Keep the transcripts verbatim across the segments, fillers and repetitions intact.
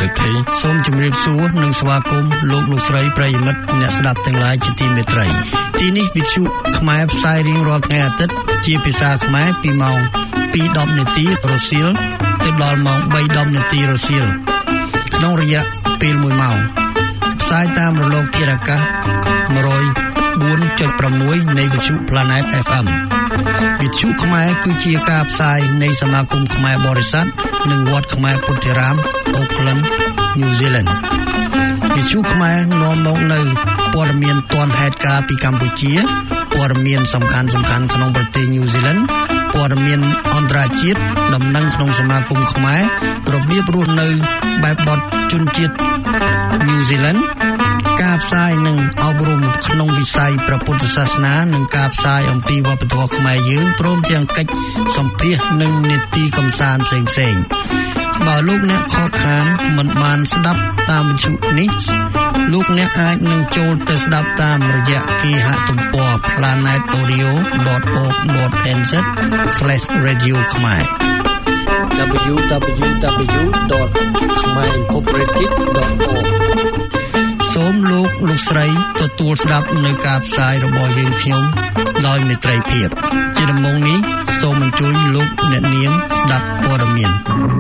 ទ្ធីសូមជម្រាបសួរនិងស្វាគមន៍លោកលោកស្រីប្រិយមិត្តអ្នកស្ដាប់ទាំងឡាយជាទីមេត្រីទីនេះវិទ្យុខ្មែរផ្សាយរៀងរាល់ថ្ងៃអាទិត្យជាភាសាខ្មែរពីម៉ោង ពីរដប់នាទីរសៀលទៅដល់ម៉ោង បីដប់នាទីរសៀលក្នុងរយៈពេលមួយម៉ោងផ្សាយតាមរលកធាតុអាកាស one oh four point six នៃវិទ្យុ Planet เอฟ เอ็ม វិទ្យុខ្មែរគឺជាការផ្សាយនៃសមាគមខ្មែរបរិស័ទនិងវត្តខ្មែរពុទ្ធិរាម Auckland New Zealand វិទ្យុខ្មែរនាំមកនៅព័ត៌មានទាន់ហេតុការណ៍ពីកម្ពុជាព័ត៌មានសំខាន់ៗក្នុងប្រទេស New Zealand ព័ត៌មានអន្តរជាតិដំណឹងក្នុងសមាគមខ្មែររបៀបរស់នៅបែបបទជនជាតិ New Zealand ការផ្សាយនិងអប់រំក្នុងវិស័យព្រះពុទ្ធសាសនានិងការផ្សាយអំពីវប្បធម៌ខ្មែរយើងព្រមទាំងកិច្ចសម្ភាសន៍និងនីតិកម្សាន្តផ្សេងៗបើលោកអ្នកខកខានមិនបានស្ដាប់តាមវិទ្យុនេះលោកអ្នកអាចនឹងចូលទៅស្ដាប់តាមរយៈគេហទំព័រ planet audio dot org dot n z slash radio ខ្មែរ double-u double-u double-u dot khmer incorporated dot org សូមលោកលោកស្រីទទួលស្ដាប់នៅការផ្សាយរបស់យើងខ្ញុំដោយមេត្រីភាពជាដំបូងនេះសូមអញ្ជើញលោកអ្នកនាងស្ដាប់ព័ត៌មាន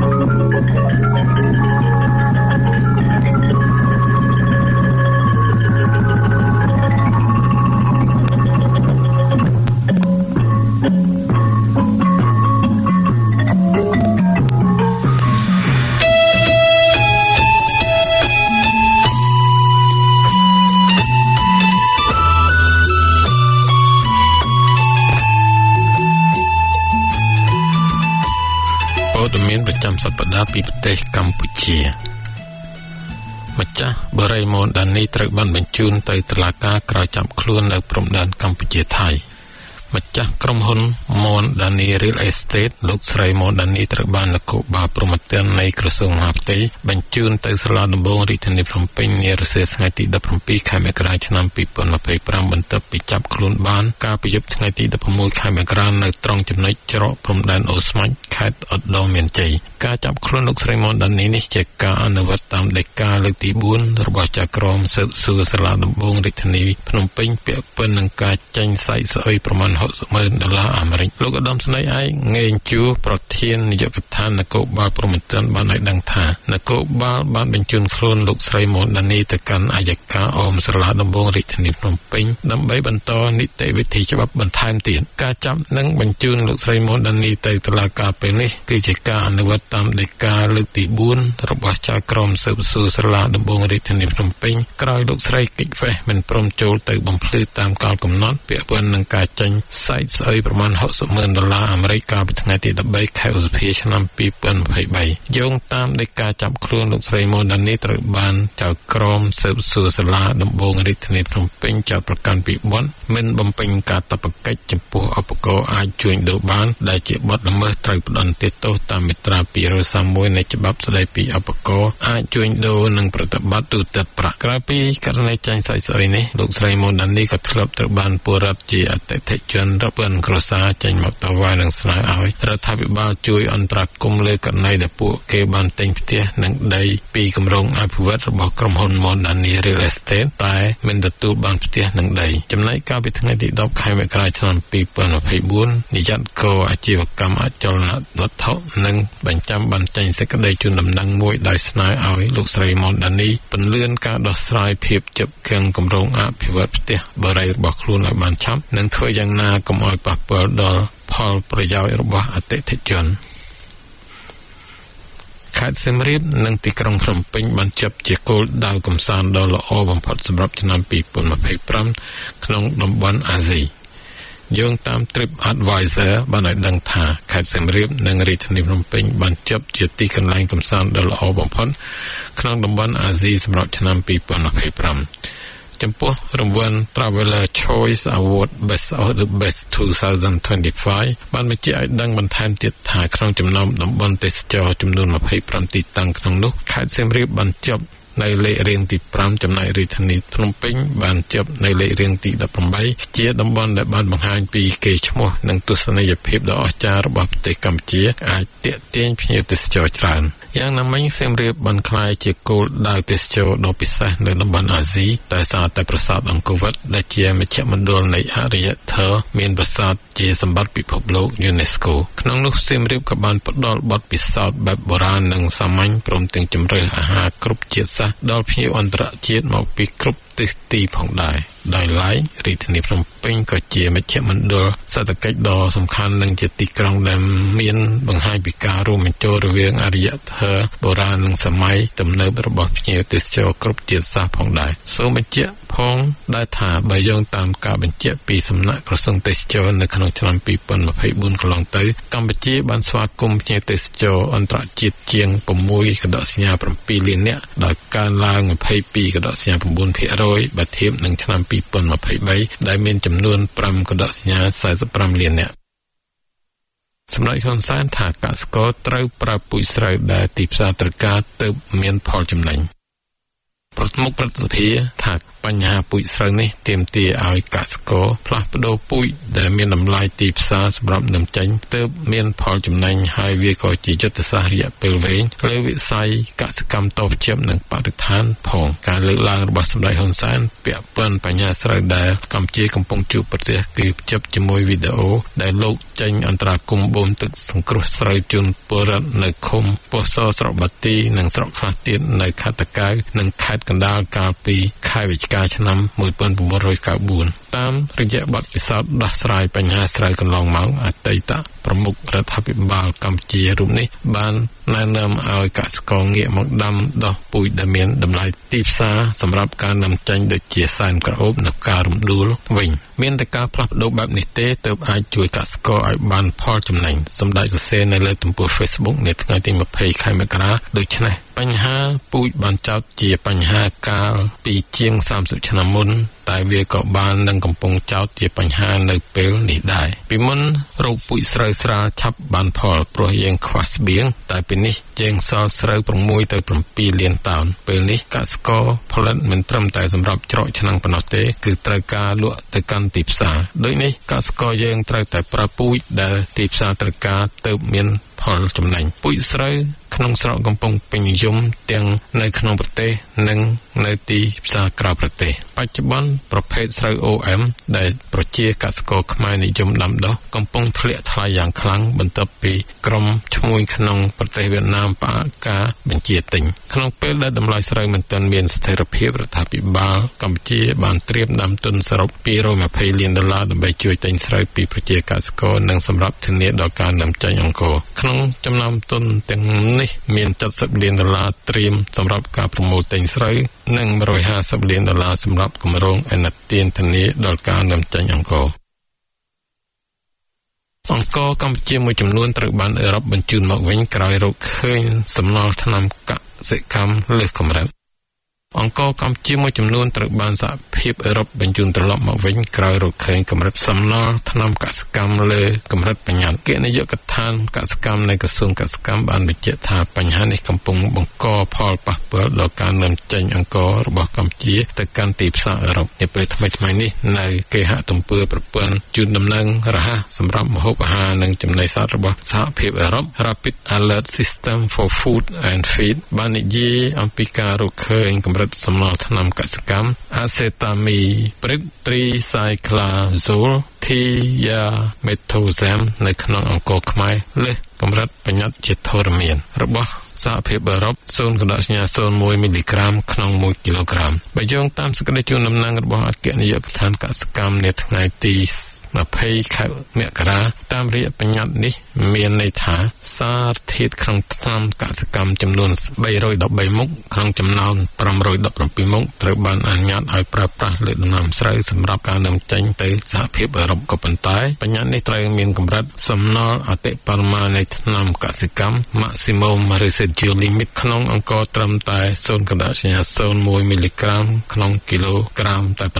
មានប្រចាំសប្តាហ៍ពីប្រទេសកម្ពុជាម្ចាស់បរិយមនដានីត្រូវបានបញ្ជូនទៅតុលាការក្រោយចាប់ខ្លួននៅព្រំដែនកម្ពុជាថៃម្ចាស់ក្រុមហ៊ុន Mondani Real Estate លោកស្រី Mondani ត្រូវបាននគរបាលព្រហ្មទណ្ឌនៃក្រសួងមហាផ្ទៃបញ្ជូនទៅសាលាដំបងរាជធានីភ្នំពេញនារសៀលថ្ងៃទី17ខែមករាឆ្នាំ2025បន្ទាប់ពីចាប់ខ្លួនបានកាលពីយប់ថ្ងៃទី16ខែមករានៅត្រង់ចំណុចច្រកព្រំដែនអូស្មាច់ខេត្តឧត្តរមានជ័យការចាប់ខ្លួនលោកស្រី Mondani នេះជាការអនុវត្តតាមដីកាលើកទី4របស់ចៅក្រមស៊ើបសួរសាលាដំបងរាជធានីភ្នំពេញពាក់ព័ន្ធនឹងការចេញសាច់ស្អុយប្រមាណหกสิบหมื่นដុល្លារអាមេរិកលោកឧត្តមស្នេហ៍ឯកងេងជួប្រធាននាយកដ្ឋាននគរបាលព្រហ្មទណ្ឌបានឲ្យដឹងថានគរបាលបានបញ្ជូនខ្លួនលោកស្រី Mondani ទៅកាន់អัยការអមសាលាដំបងរាជធានីភ្នំពេញដើម្បីបន្តនីតិវិធីច្បាប់បន្ថែមទៀតការចាប់និងបញ្ជូនលោកស្រី Mondani ទៅតុលាការពេលនេះគឺជាការអនុវត្តតាមដីកាលើកទី4របស់ចៅក្រមស៊ើបសួរសាលាដំបងរាជធានីភ្នំពេញក្រោយលោកស្រីកិច្ចវេះមិនព្រមចូលទៅបំភ្លឺតាមកាលកំណត់ពាក់ព័ន្ធនឹងការចេញសាច់ស្អុយប្រមាណหกสิบหมื่นដុល្លារអាមេរិកកាលពីថ្ងៃទី13ខែឧសភាឆ្នាំ2023យោងតាមដីកាចាប់ខ្លួនលោកស្រី Mondani ត្រូវបានចៅក្រមស៊ើបសួរសាលាដំបងរាជធានីភ្នំពេញចោទប្រកាន់ពីបទមិនបំពេញកាតព្វកិច្ចចំពោះឧបករណ៍អាចជួញដូរបានដែលជាបទល្មើសត្រូវផ្តន្ទាទោសតាមមាត្រាtwo thirty-oneនៃច្បាប់ស្តីពីឧបករណ៍អាចជួញដូរនិងប្រតិបត្តិទូទាត់ប្រាក់ក្រៅពីករណីចាញ់សាច់ស្អុយនេះលោកស្រី Mondani ក៏ធ្លាប់ត្រូវបានពលរដ្ឋជាអតិថិជនរាប់ពាន់គ្រួសារចេញមកតវ៉ានិងស្នើឲ្យរដ្ឋាភិបាលជួយអន្តរាគមន៍លើករណីដែលពួកគេបានទិញផ្ទះនិងដីពីគម្រោងអភិវឌ្ឍរបស់ក្រុមហ៊ុន Mondani Real Estate តែមិនទទួលបានផ្ទះនិងដីចំណែកកាលពីថ្ងៃទីtenខែមករាឆ្នាំ2024នាយកករអាជីវកម្មអចលនវត្ថុនិងបញ្ចាំបានចេញសេចក្តីជូនដំណឹងមួយដោយស្នើឲ្យលោកស្រី Mondani ពន្លឿនការដោះស្រាយភាពជាប់គាំងគម្រោងអភិវឌ្ឍផ្ទះបរិយារបស់ខ្លួនឲ្យបានឆាប់និងធ្វើយ៉ាងណាកុំឲ្យប៉ះពាល់ដល់ផលប្រយោជន៍របស់អតិថិជនខេត្តសៀមរាបនិងទីក្រុងភ្នំពេញបានជាប់ជាគោលដៅកំសាន្តដ៏ល្អបំផុតសម្រាប់ឆ្នាំtwenty twenty-fiveក្នុងតំបន់អាស៊ីយោងតាម Trip Advisor បានឲ្យដឹងថាខេត្តសៀមរាបនិងរាជធានីភ្នំពេញបានជាប់ជាទីកន្លែងកំសាន្តដ៏ល្អបំផុតក្នុងតំបន់អាស៊ីសម្រាប់ឆ្នាំtwenty twenty-fiveចំពោះរង្វាន់ Traveler Choice Award Best of the Best twenty twenty-five បានបញ្ជាក់ឲ្យដឹងបន្ថែមទៀតថាក្នុងចំណោមតំបន់ទេសចរចំនួនtwenty-fiveទីតាំងក្នុងនោះខេត្តសៀមរាបបានជាប់នៅលេខរៀងទីfiveចំណែករាជធានីភ្នំពេញបានជាប់នៅលេខរៀងទីeighteenជាតំបន់ដែលបានបង្ហាញពីកេរ្តិ៍ឈ្មោះនិងទស្សនីយភាពដ៏អស្ចារ្យរបស់ប្រទេសកម្ពុជាអាចទាក់ទាញភ្ញៀវទេសចរច្រើនយ៉ាងណាមិញសៀមរាបបានក្លាយជាគោលដៅទេសចរណ៍ដ៏ពិសេសនៅតំបន់អាស៊ីដោយសារតែប្រាសាទអង្គរវត្តដែលជាមជ្ឈមណ្ឌលនៃអរិយធម៌មានប្រាសាទជាសម្បត្តិពិភពលោក UNESCO ក្នុងនោះសៀមរាបក៏បានផ្ដល់បទពិសោធន៍បែបបុរាណនិងសាមញ្ញព្រមទាំងជម្រើសអាហារគ្រប់ជាតិសាសន៍ដល់ភ្ញៀវអន្តរជាតិមកពីគ្រប់ទិសទីផងដែរដោយឡែករាជធានីភ្នំពេញក៏ជាមជ្ឈមណ្ឌលសេដ្ឋកិច្ចដ៏សំខាន់និងជាទីក្រុងដែលមានបង្ហាញពីការរួមបញ្ចូលរវាងអរិយធម៌បុរាណនិងសម័យទំនើបរបស់ភ្ញៀវទេសចរគ្រប់ជាតិសាសន៍ផងដែរសូមបញ្ជាក់ផងដែលថាបើយោងតាមការបញ្ជាក់ពីសំណាក់ក្រសួងទេសចរនៅក្នុងឆ្នាំពីរពាន់ម្ភៃបួនកន្លងទៅកម្ពុជាបានស្វាគមន៍ភ្ញៀវទេសចរអន្តរជាតិជាង៦កដកសញ្ញា7លាននាក់ដោយកើនឡើងម្ភៃពីរកដកសញ្ញា៩ភាគរយបើធៀបនឹងឆ្នាំពីរពាន់ម្ភៃបីដែលមានចំនួន៥កដកសញ្ញា៤៥លាននាក់សម្ដេចហ៊ុនសែនថាកសិករត្រូវប្រើពូជស្រូវដែលទីផ្សារត្រូវការទើបមានផលចំណេញប្រមុខប្រតិភិថាបញ្ហាពូជស្រូវនេះទាមទារឲ្យកសិករផ្លាស់ប្ដូរពូជដែលមានតម្លៃទីផ្សារសម្រាប់នាំចេញទើបមានផលចំណេញហើយវាក៏ជាយុទ្ធសាស្ត្ររយៈពេលវែងលើវិស័យកសិកម្មតភ្ជាប់និងបរិស្ថានផងការលើកឡើងរបស់សម្ដេចហ៊ុនសែនពាក់ព័ន្ធបញ្ហាស្រូវដែលកម្ពុជាកំពុងជួបប្រទះគឺភ្ជាប់ជាមួយវីដេអូដែលលោកចេញអន្តរាគមន៍បូមទឹកសង្គ្រោះស្រូវជូនពលរដ្ឋនៅឃុំពោះសស្រុកបាទីនិងស្រុកខ្លះទៀតនៅខេត្តតាកែវនិងខេត្តកណ្ដាលកាលពីខែវិច្ឆិកាឆ្នាំ១៩៩៤តាមរយៈបទពិសោធន៍ដោះស្រាយបញ្ហាស្រូវកន្លងមកអតីតប្រមុខរដ្ឋាភិបាលកម្ពុជារូបនេះបានណែនាំឲ្យកសិករងាកមកដាំដុះពូជដែលមានតម្លៃទីផ្សារសម្រាប់ការនាំចេញដូចជាសែនក្រអូបនិងការរំដួលវិញមានតែការផ្លាស់ប្ដូរបែបនេះទេទើបអាចជួយកសិករឲ្យបានផលចំណេញសម្ដេចសរសេរនៅលើទំព័រ Facebook នៅថ្ងៃទីម្ភៃខែមករាដូច្នេះបញ្ហាពូជបានចោទជាបញ្ហាកាលពីជាងសាមសិបឆ្នាំមុនតែវាក៏បាននឹងកំពុងចោទជាបញ្ហានៅពេលនេះដែរពីមុនរោគពូជស្រូវស្រាលឆាប់បានផលព្រោះយើងខ្វះស្បៀងតែពេលនេះយើងសល់ស្រូវ៦ទៅ៧លានតោនពេលនេះកសិករផលិតមិនត្រឹមតែសម្រាប់ច្រកឆ្នាំងប៉ុណ្ណោះទេគឺត្រូវការលក់ទៅកាន់ទីផ្សារដូចនេះកសិករយើងត្រូវតែប្រើពូជដែលទីផ្សារត្រូវការទើបមានផលចំណេញពូជស្រូវក្នុងស្រុកកំពុងពេញនិយមទាំងនៅក្នុងប្រទេសនិងនៅទីផ្សារក្រៅប្រទេសបច្ចុប្បន្នប្រភេទស្រូវ អូ អេម ដែលប្រជាកសិករខ្មែរនិយមដាំដុះកំពុងធ្លាក់ថ្លៃយ៉ាងខ្លាំងបន្ទាប់ពីក្រុមឈ្មួញក្នុងប្រទេសវៀតណាមផ្អាកការបញ្ជាទិញក្នុងពេលដែលតម្លៃស្រូវមិនទាន់មានស្ថិរភាពរដ្ឋាភិបាលកម្ពុជាបានត្រៀមដាំទុនសរុបពីររយម្ភៃលានដុល្លារដើម្បីជួយទិញស្រូវពីប្រជាកសិករនិងសម្រាប់ធានាដល់ការនាំចេញអង្ករក្នុងចំណោមទុនទាំងនេះមានเจ็ดสิบលានដុល្លារត្រៀមសម្រាប់ការប្រមូលទិញស្រូវនិងមួយរយห้าสิบលានដុល្លារសម្រាប់គម្រោងអនុទានធានាដល់ការនាំចេញអង្ករអង្ករកម្ពុជាមួយចំនួនត្រូវបានអឺរ៉ុបបញ្ជូនមកវិញក្រោយរកឃើញសំណល់ថ្នាំកសិកម្មលើសកម្រិតអង្ករកម្ពុជាមួយចំនួនត្រូវបានសហភាពអឺរ៉ុបបញ្ជូនត្រឡប់មកវិញក្រោយរកឃើញកម្រិតសំណល់ថ្នាំកសិកម្មលើកម្រិតបញ្ញត្តិគណៈនាយកដ្ឋានកសិកម្មនៃក្រសួងកសិកម្មបានបញ្ជាក់ថាបញ្ហានេះកំពុងបង្កផលប៉ះពាល់ដល់ការនាំចេញអង្កររបស់កម្ពុជាទៅកាន់ទីផ្សារអឺរ៉ុបនាពេលថ្មីៗនេះនៅគេហទំព័រប្រព័ន្ធជូនដំណឹងរហ័សសម្រាប់ម្ហូបអាហារនិងចំណីសត្វរបស់សហភាពអឺរ៉ុប Rapid Alert System for Food and Feed បាននិយាយអំពីការរកឃើញកម្រិតសំណល់ថ្នាំកសិកម្ម Acetamiprid Tricyclazole Thiamethoxam នៅក្នុងអង្ករខ្មែរលើសកម្រិតបញ្ញត្តិជាធរមានរបស់សហភាពអឺរ៉ុប ศูนย์ កដកសញ្ញា ศูนย์ មួយមីលីក្រាមក្នុងមួយគីឡូក្រាមបើយោងតាមសេចក្តីជូនដំណឹងរបស់អគ្គនាយកដ្ឋានកសិកម្មនៅថ្ងៃទីម្ភៃខែមករាតាមរយៈបញ្ញត្តិនេះមានន័យថាសារធាតុក្នុងថ្នាំកសិកម្មចំនួនបីរយដប់បីមុខក្នុងចំណោមប្រាំរយដប់ប្រាំពីរមុខត្រូវបានអនុញ្ញាតឲ្យប្រើប្រាស់លើដំណាំស្រូវសម្រាប់ការនាំចេញទៅសហភាពអឺរ៉ុបក៏ប៉ុន្តែបញ្ញត្តិនេះត្រូវមានកម្រិតសំណល់អតិបរមានៃថ្នាំកសិកម្ម maximum residual limit ក្នុងអង្ករត្រឹមតែ ศูนย์ កដកសញ្ញា ศูนย์ មួយមីលីក្រាមក្នុងគីឡូក្រាមតែប៉ុណ្ណោះ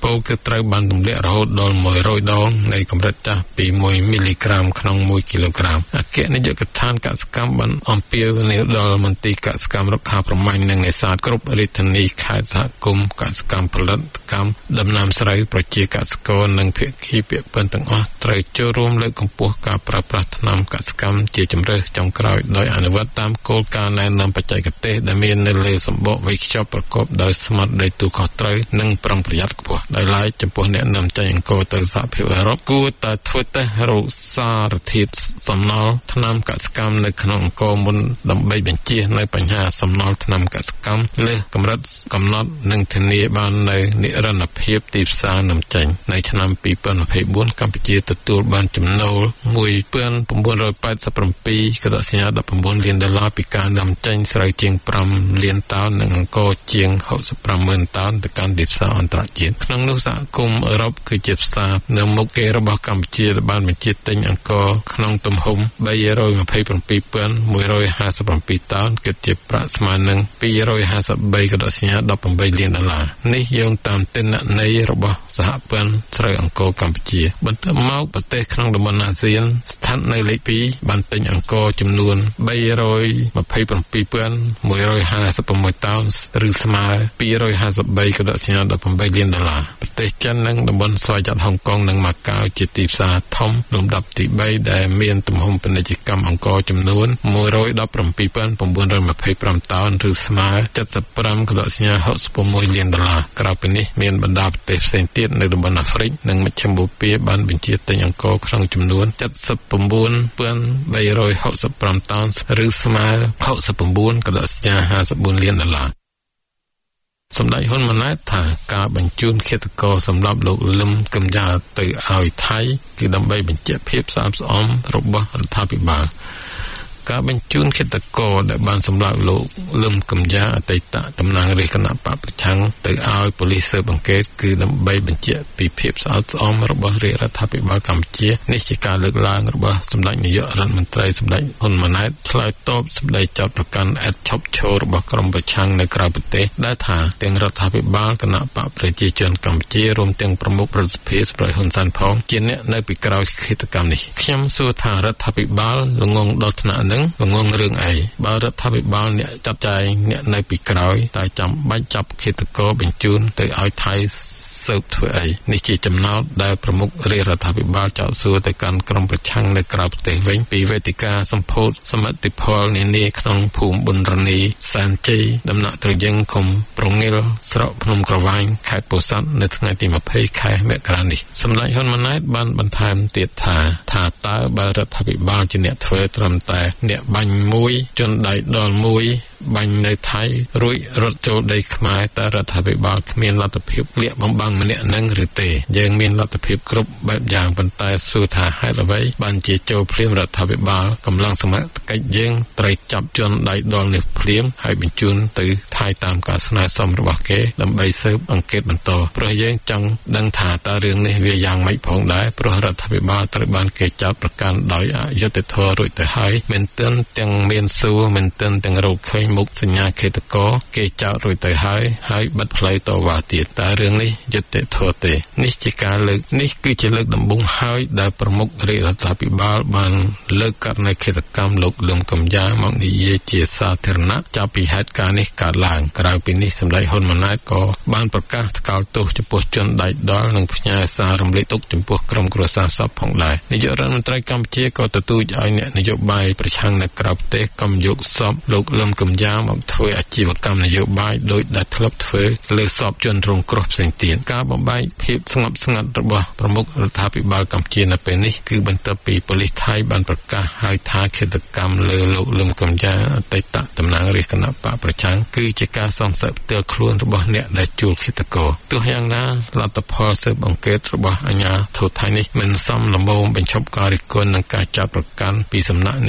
ពោលគឺត្រូវបានទម្លាក់រហូតដល់មួយរយដងនៃកម្រិតចាស់ពីមួយមីលីក្រាមក្នុងមួយគីឡូក្រាមអគ្គនាយកដ្ឋានកសិកម្មបានអំពាវនាវដល់មន្ទីរកសិកម្មរុក្ខាប្រមាញ់និងនេសាទគ្រប់រាជធានីខេត្តសហគមន៍កសិកម្មផលិតកម្មដំណាំស្រូវប្រជាកសិករនិងភាគីពាក់ព័ន្ធទាំងអស់ត្រូវចូលរួមលើកកម្ពស់ការប្រើប្រាស់ថ្នាំកសិកម្មជាជម្រើសចុងក្រោយដោយអនុវត្តតាមគោលការណ៍ណែនាំបច្ចេកទេសដែលមាននៅលើសម្បកវេចខ្ចប់ប្រកបដោយស្មារតីទូខុសត្រូវនិងប្រុងប្រយ័ត្នខ្ពស់ដោយឡែកចំពោះអ្នកនាំចេញអង្គរទៅសហភាពអឺរ៉ុបគួរតែធ្វើតេស្តរោគសារធាតុសំណល់ថ្នាំកសិកម្មនៅក្នុងអង្គរមុនដើម្បីបញ្ជៀសនៅបញ្ហាសំណល់ថ្នាំកសិកម្មលើសកម្រិតកំណត់និងធានាបាននៅនិរន្តរភាពទីផ្សារនាំចេញនៅឆ្នាំពីរពាន់ยี่สิบสี่កម្ពុជាទទួលបានចំណូលមួយពាន់៩រយแปดสิบเจ็ดកដកសញ្ញាដប់៩លានដុល្លារពីការនាំចេញស្រូវជាង5លានតោននិងអង្គរជាងហុកសិបប្រាំម៉ឺនតោនទៅកាន់ទីផ្សារអន្តរជាតិក្នុងនោះសហគមន៍អឺរ៉ុបគឺជាផ្សារនៅមុខគេរបស់កម្ពុជាដែលបានបញ្ជាទិញអង្គរក្នុងទំហំបីរយยี่สิบเจ็ดពាន់មួយរយห้าสิบเจ็ดតោនគិតជាប្រាក់ស្មើនឹងពីររយห้าสิบสามកដកសញ្ញាដប់แปดលានដុល្លារនេះយោងតាមទិន្នន័យរបស់សហព័ន្ធស្រូវអង្គរកម្ពុជាបន្ទាប់មកប្រទេសក្នុងតំបន់អាស៊ានស្ថិតនៅលេខពីរបានទិញអង្គរចំនួនបីរយยี่สิบเจ็ดពាន់មួយរយห้าสิบหกតោនឬស្មើពីររយห้าสิบสามកដកសញ្ញាដប់แปดលានដុល្លារប្រទេសចិននិងតំបន់ស្វ័យយ័តហុងកុងនិងម៉ាកាវជាទីផ្សារធំលំដាប់ទីបីដែលមានទំហំពាណិជ្ជកម្មអង្គរចំនួនមួយរយដប់ប្រាំពីរពាន់៩រយยี่สิบห้าតោនឬស្មើเจ็ดสิบห้ากដកសញ្ញាหกสิบหกលានដុល្លារក្រៅពីនេះមានបណ្ដាប្រទេសផ្សេងទៀតនៅតំបន់អាហ្វ្រិកនិងមជ្ឈិមបូព៌ាបានបញ្ជាទិញអង្គរក្នុងចំនួនเจ็ดสิบเก้าពាន់បីរយหกสิบห้าតោនឬស្មើหกสิบเก้ากដកសញ្ញាห้าสิบสี่លានដុល្លារសម្ដេចហ៊ុនម៉ាណែតថាការបញ្ជូនឃាតករសម្រាប់លោកលឹមកំយ៉ាទៅឲ្យថៃគឺដើម្បីបញ្ជាក់ភាពស្អាតស្អំរបស់រដ្ឋាភិបាលការបញ្ជូនឃាតករដែលបានសម្លាប់លោកលឹមកំយ៉ាអតីតតំណាងរាជគណៈបកប្រឆាំងទៅឲ្យប៉ូលីសស៊ើបអង្កេតគឺដើម្បីបញ្ជាក់ពីភាពស្អាតស្អំរបស់រាជរដ្ឋាភិបាលកម្ពុជានេះជាការលើកឡើងរបស់សម្ដេចនាយករដ្ឋមន្ត្រីសម្ដេចហ៊ុនម៉ាណែតឆ្លើយតបសម្ដីចោទប្រកាន់អេតឈប់ឈររបស់ក្រុមប្រឆាំងនៅក្រៅប្រទេសដែលថាទាំងរដ្ឋាភិបាលគណៈបកប្រជាជនកម្ពុជារួមទាំងប្រមុខរដ្ឋសភាសម្ដេចហ៊ុនសែនផងជាអ្នកនៅពីក្រោយឃាតកម្មនេះខ្ញុំសួរថារដ្ឋាភិបាលល្ងងដល់ថ្នាក់ល្ងងរឿងអីបើរដ្ឋាភិបាលអ្នកចាត់ចែងអ្នកនៅពីក្រោយតែចាំបាច់ចាប់ឃាតករបញ្ជូនទៅឲ្យថៃស៊ើបធ្វើអីនេះជាចំណោទដែលប្រមុខរាជរដ្ឋាភិបាលចោទសួរទៅកាន់ក្រុមប្រឆាំងនៅក្រៅប្រទេសវិញពីវេទិកាសម្ពោធសមិទ្ធផលនានាក្នុងភូមិប៊ុនរនីសែនជ័យដំណាក់ត្រយឹងឃុំប្រងិលស្រុកភ្នំក្រវាញខេត្តពោធិ៍សាត់នៅថ្ងៃទីยี่สิบខែមករានេះសម្ដេចហ៊ុនម៉ាណែតបានបន្ថែមទៀតថាថាតើបើរដ្ឋាភិបាលជាអ្នកធ្វើត្រឹមតែអ្នកបាញ់មួយជន់ដៃដល់មួយបាញ់នៅថៃរួចរត់ចូលដីខ្មែរតើរដ្ឋាភិបាលគ្មានលទ្ធភាពលាក់បំបាំងម្នាក់នឹងឬទេយើងមានលទ្ធភាពគ្រប់បែបយ៉ាងប៉ុន្តែសួរថាហេតុអ្វីបានជាចូលភ្លាមរដ្ឋាភិបាលកម្លាំងសមត្ថកិច្ចយើងត្រូវចាប់ជន់ដៃដល់នេះភ្លាមហើយបញ្ជូនទៅថៃតាមការស្នើសុំរបស់គេដើម្បីស៊ើបអង្កេតបន្តព្រោះយើងចង់ដឹងថាតើរឿងនេះវាយ៉ាងម៉េចផងដែរព្រោះរដ្ឋាភិបាលត្រូវបានគេចោទប្រកាន់ដោយអយុត្តិធម៌រួចទៅហើយមែនទែនទាំងមានសួរមែនទែនទាំងរកឃើញមុខសញ្ញាឃាតករគេចោទរួចទៅហើយហើយបិទផ្លូវតវ៉ាទៀតតើរឿងនេះយុត្តិធម៌ទេនេះជាការលើកនេះគឺជាលើកដំបូងហើយដែលប្រមុខរាជរដ្ឋាភិបាលបានលើកករណីឃាតកម្មលោកលឹមកំយ៉ាមកនិយាយជាសាធារណៈចាប់ពីហេតុការណ៍នេះកើតឡើងក្រៅពីនេះសម្ដេចហ៊ុនម៉ាណែតក៏បានប្រកាសថ្កោលទោសចំពោះជនដៃដល់និងផ្ញើសាររំលែកទុក្ខចំពោះក្រុមគ្រួសារសពផងដែរនាយករដ្ឋមន្ត្រីកម្ពុជាក៏ទទូចឲ្យអ្នកនយោបាយប្រឆាំងនៅក្រៅប្រទេសកុំយកសពលោកលឹមកំយ៉ាមកធ្វើអាជីវកម្មនយោបាយដោយដែលធ្លាប់ធ្វើលើសពជនរងគ្រោះផ្សេងទៀតការបំបែកភាពស្ងប់ស្ងាត់របស់ប្រមុខរដ្ឋាភិបាលកម្ពុជានៅពេលនេះគឺបន្ទាប់ពីប៉ូលីសថៃបានប្រកាសឲ្យថាឃាតកម្មលើលោកលឹមកំយ៉ាអតីតតំណាងរាជគណៈបកប្រឆាំងគឺជាការសង្ស័យផ្ទាល់ខ្លួនរបស់អ្នកដែលជួលឃាតករទោះយ៉ាងណាលទ្ធផលស៊ើបអង្កេតរបស់អាជ្ញាធរថៃនេះមិនសមល្មមបញ្ឈប់ការរិះគន់នឹងការចាប់ប្រកាន់ពីសំណាក់អ្នកនយោ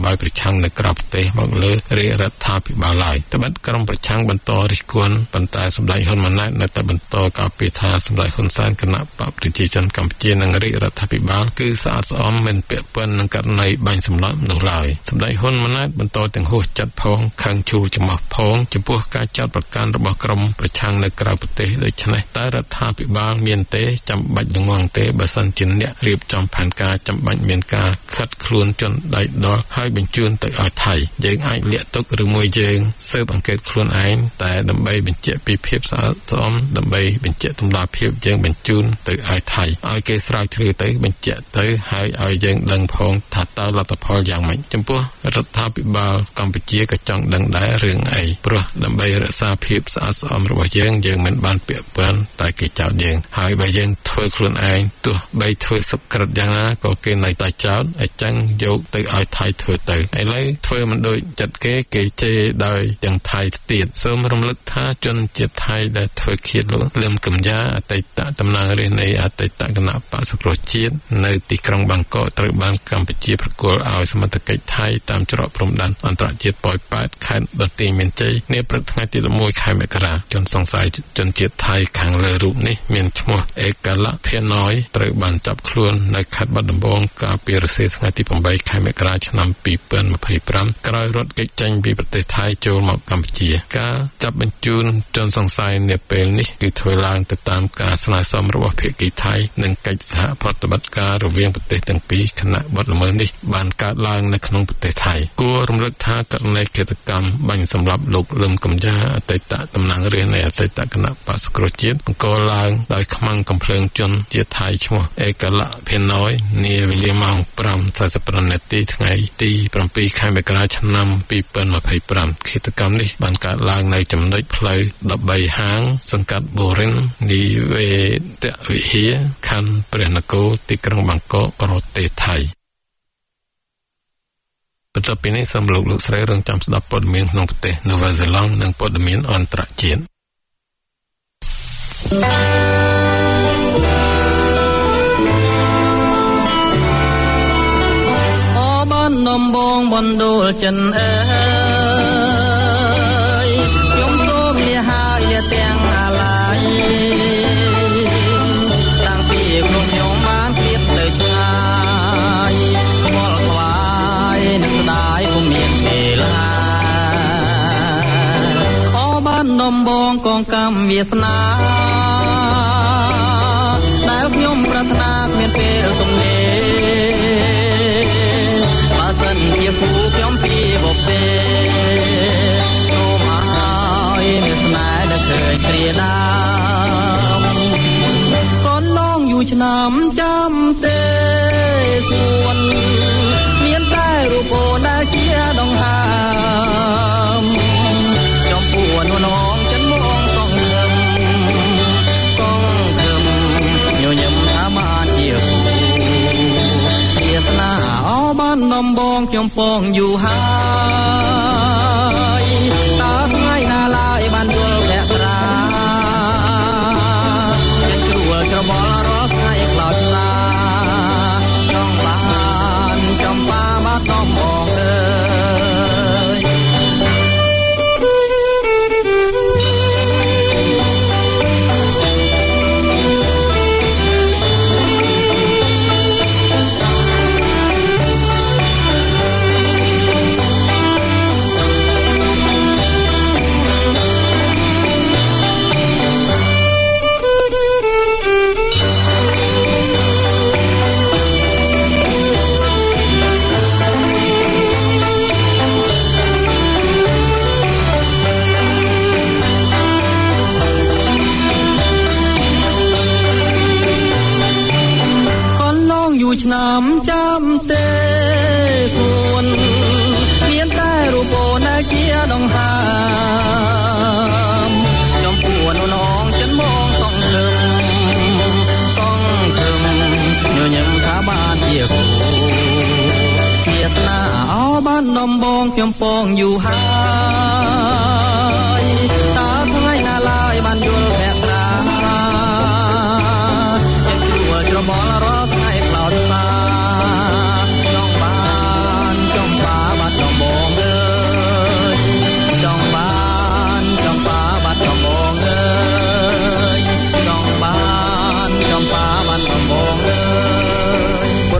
បាយប្រឆាំងនៅក្រៅប្រទេសមកលើរាជរដ្ឋាភិបាលឡើយត្បិតក្រុមប្រឆាំងបន្តរិះគន់ប៉ុន្តែសម្ដេចហ៊ុនម៉ាណែតនៅតែបន្តការពារថាសម្ដេចហ៊ុនសែនគណៈបកប្រជាជនកម្ពុជានិងរាជរដ្ឋាភិបាលគឺស្អាតស្អំមិនពាក់ព័ន្ធនឹងករណីបាញ់សម្លាប់នោះឡើយសម្ដេចហ៊ុនម៉ាណែតបន្តទាំងហួសចិត្តផងខឹងជួលចំោះផងចំពោះការចាត់ប្រកាន់របស់ក្រុមប្រឆាំងនៅក្រៅប្រទេសដូច្នេះតើរដ្ឋាភិបាលមានទេចាំបាច់ល្ងងទេបើសិនជាអ្នករៀបចំផែនការចាំបាច់មានការខិតខ្លួនជនដៃដល់ហើយបញ្ជូនទៅឲ្យថៃយើងអាចលាក់ទុកឬមួយយើងស៊ើបអង្កេតខ្លួនឯងតែដើម្បីបញ្ជាក់ពីភាពស្អាតស្អំដើម្បីបញ្ជាក់តម្លាភាពយើងបញ្ជូនទៅឲ្យថៃឲ្យគេស្រាវជ្រាវទៅបញ្ជាក់ទៅហើយឲ្យយើងដឹងផងថាតើលទ្ធផលយ៉ាងម៉េចចំពោះរដ្ឋាភិបាលកម្ពុជាក៏ចង់ដឹងដែររឿងអីព្រោះដើម្បីរក្សាភាពស្អាតស្អំរបស់យើងយើងមិនបានពាក់ព័ន្ធតែគេចោទយើងហើយបើយើងធ្វើខ្លួនឯងទោះបីធ្វើសឹកក្រិតយ៉ាងណាក៏គេនៅតែចោទអញ្ចឹងយកទៅឲ្យថៃធ្វើទៅឥឡូវធ្វើមិនដូចចិត្តគេគេជេរដោយទាំងថៃទៀតសូមរំលឹកថាជនជាតិថៃដែលធ្វើឃាតលោកលឹមកំយ៉ាអតីតតំណាងរាស្ត្រនៃអតីតគណៈបក្សសង្គ្រោះជាតិនៅទីក្រុងបាងកកត្រូវបានកម្ពុជាប្រគល់ឲ្យសមត្ថកិច្ចថៃតាមច្រកព្រំដែនអន្តរជាតិប៉ោយប៉ែតខេត្តបន្ទាយមានជ័យនាព្រឹកថ្ងៃទី១១ខែមករាជនសង្ស័យជនជាតិថៃខាងលើរូបនេះមានឈ្មោះអេកាឡាភៀណយត្រូវបានចាប់ខ្លួននៅខេត្តបាត់ដំបងកាលពីរសៀលថ្ងៃទី៨ខែមករាឆ្នាំ២០២៥ក្រោយរត់គេចចេញពីប្រទេសថៃចូលមកកម្ពុជាការចាប់បញ្ជូនជនសង្ស័យនាពេលនេះគឺធ្វើឡើងទៅតាមការស្នើសុំរបស់ភាគីថៃនិងកិច្ចសហប្រតិបត្តិការរវាងប្រទេសទាំងពីរខណៈបទល្មើសនេះបានកើតឡើងនៅក្នុងប្រទេសថៃគួររំលឹកថាករណីឃាតកម្មបាញ់សម្លាប់លោកលឹមកំយ៉ាអតីតតំណាងរាស្ត្រនៃអតីតគណៈបក្សសង្គ្រោះជាតិបង្កឡើងដោយខ្មាំងកំភ្លើងជនជាតិថៃឈ្មោះអេកាឡាភេណយនាវេលាម៉ោង៥៤៥នាទីថ្ងៃទី៧ខែមករាឆ្នាំ២០២៥ឃាតកម្មនេះបានកើតឡើងនៅចំណុចផ្លូវ១៣ហាងសង្កាត់បូរិននីវេតវិហារខណ្ឌព្រះនគរទីក្រុងបាងកកប្រទេសថៃបន្ទាប់ពីនេះសូមលោកលោកស្រីរងចាំស្ដាប់ព័ត៌មានក្នុងប្រទេសនូវែលសេឡង់និងព័ត៌មានអន្តរជាតិអូបានដំបងបណ្ដូលចិនអើយខ្ញុំសូមលាហើយទាំងអាឡាយតាំងពីខ្ញុំខ្ញុំបានគៀបទៅឆ្ងាយខ្វល់ខ្វាយនឹងស្ដាយពុំមានពេលឡាអូបានដំបងកងកម្មវាសនាដែលខ្ញុំប្រាថ្នាគ្មានពេលទំនេរបើសិនជាគូខ្ញុំពីបុព្វេសូមឲ្យមានស្នេហ៍ដែលឃើញគ្រាដើមកូនឡងយូរឆ្នាំចាំទេសួនមានតែរូបអូនដែលជាដង្ហើមចំពោះនួនងចិនមកសងខឹមសងខឹមញញឹមថាបានជាគូវាសនាអោបានដំបងខ្ញុំពងយូរហើយតើថ្ងៃណាឡើយបានយល់ភក្រាចិត្តគ្រួលច្របល់រាល់ថ្ងៃខ្លោចស្លាចង់បានចំបាបាត់ដំបងអើយឆ្នាំចាំទេសួនមានតែរូបអូនដែលជាដង្ហើមចំពោះនួនងចិនមកសងខឹមសងខឹមញញឹមថាបានជាគូវាសនាអោបានដំបងខ្ញុំពងយូរហើយតើថ្ងៃណាឡើយបានយល់ភក្រាចិត្តគ្រួលច្របល់រាល់ថ្ងៃខ្លោចស្លាចង់បានចំបាបា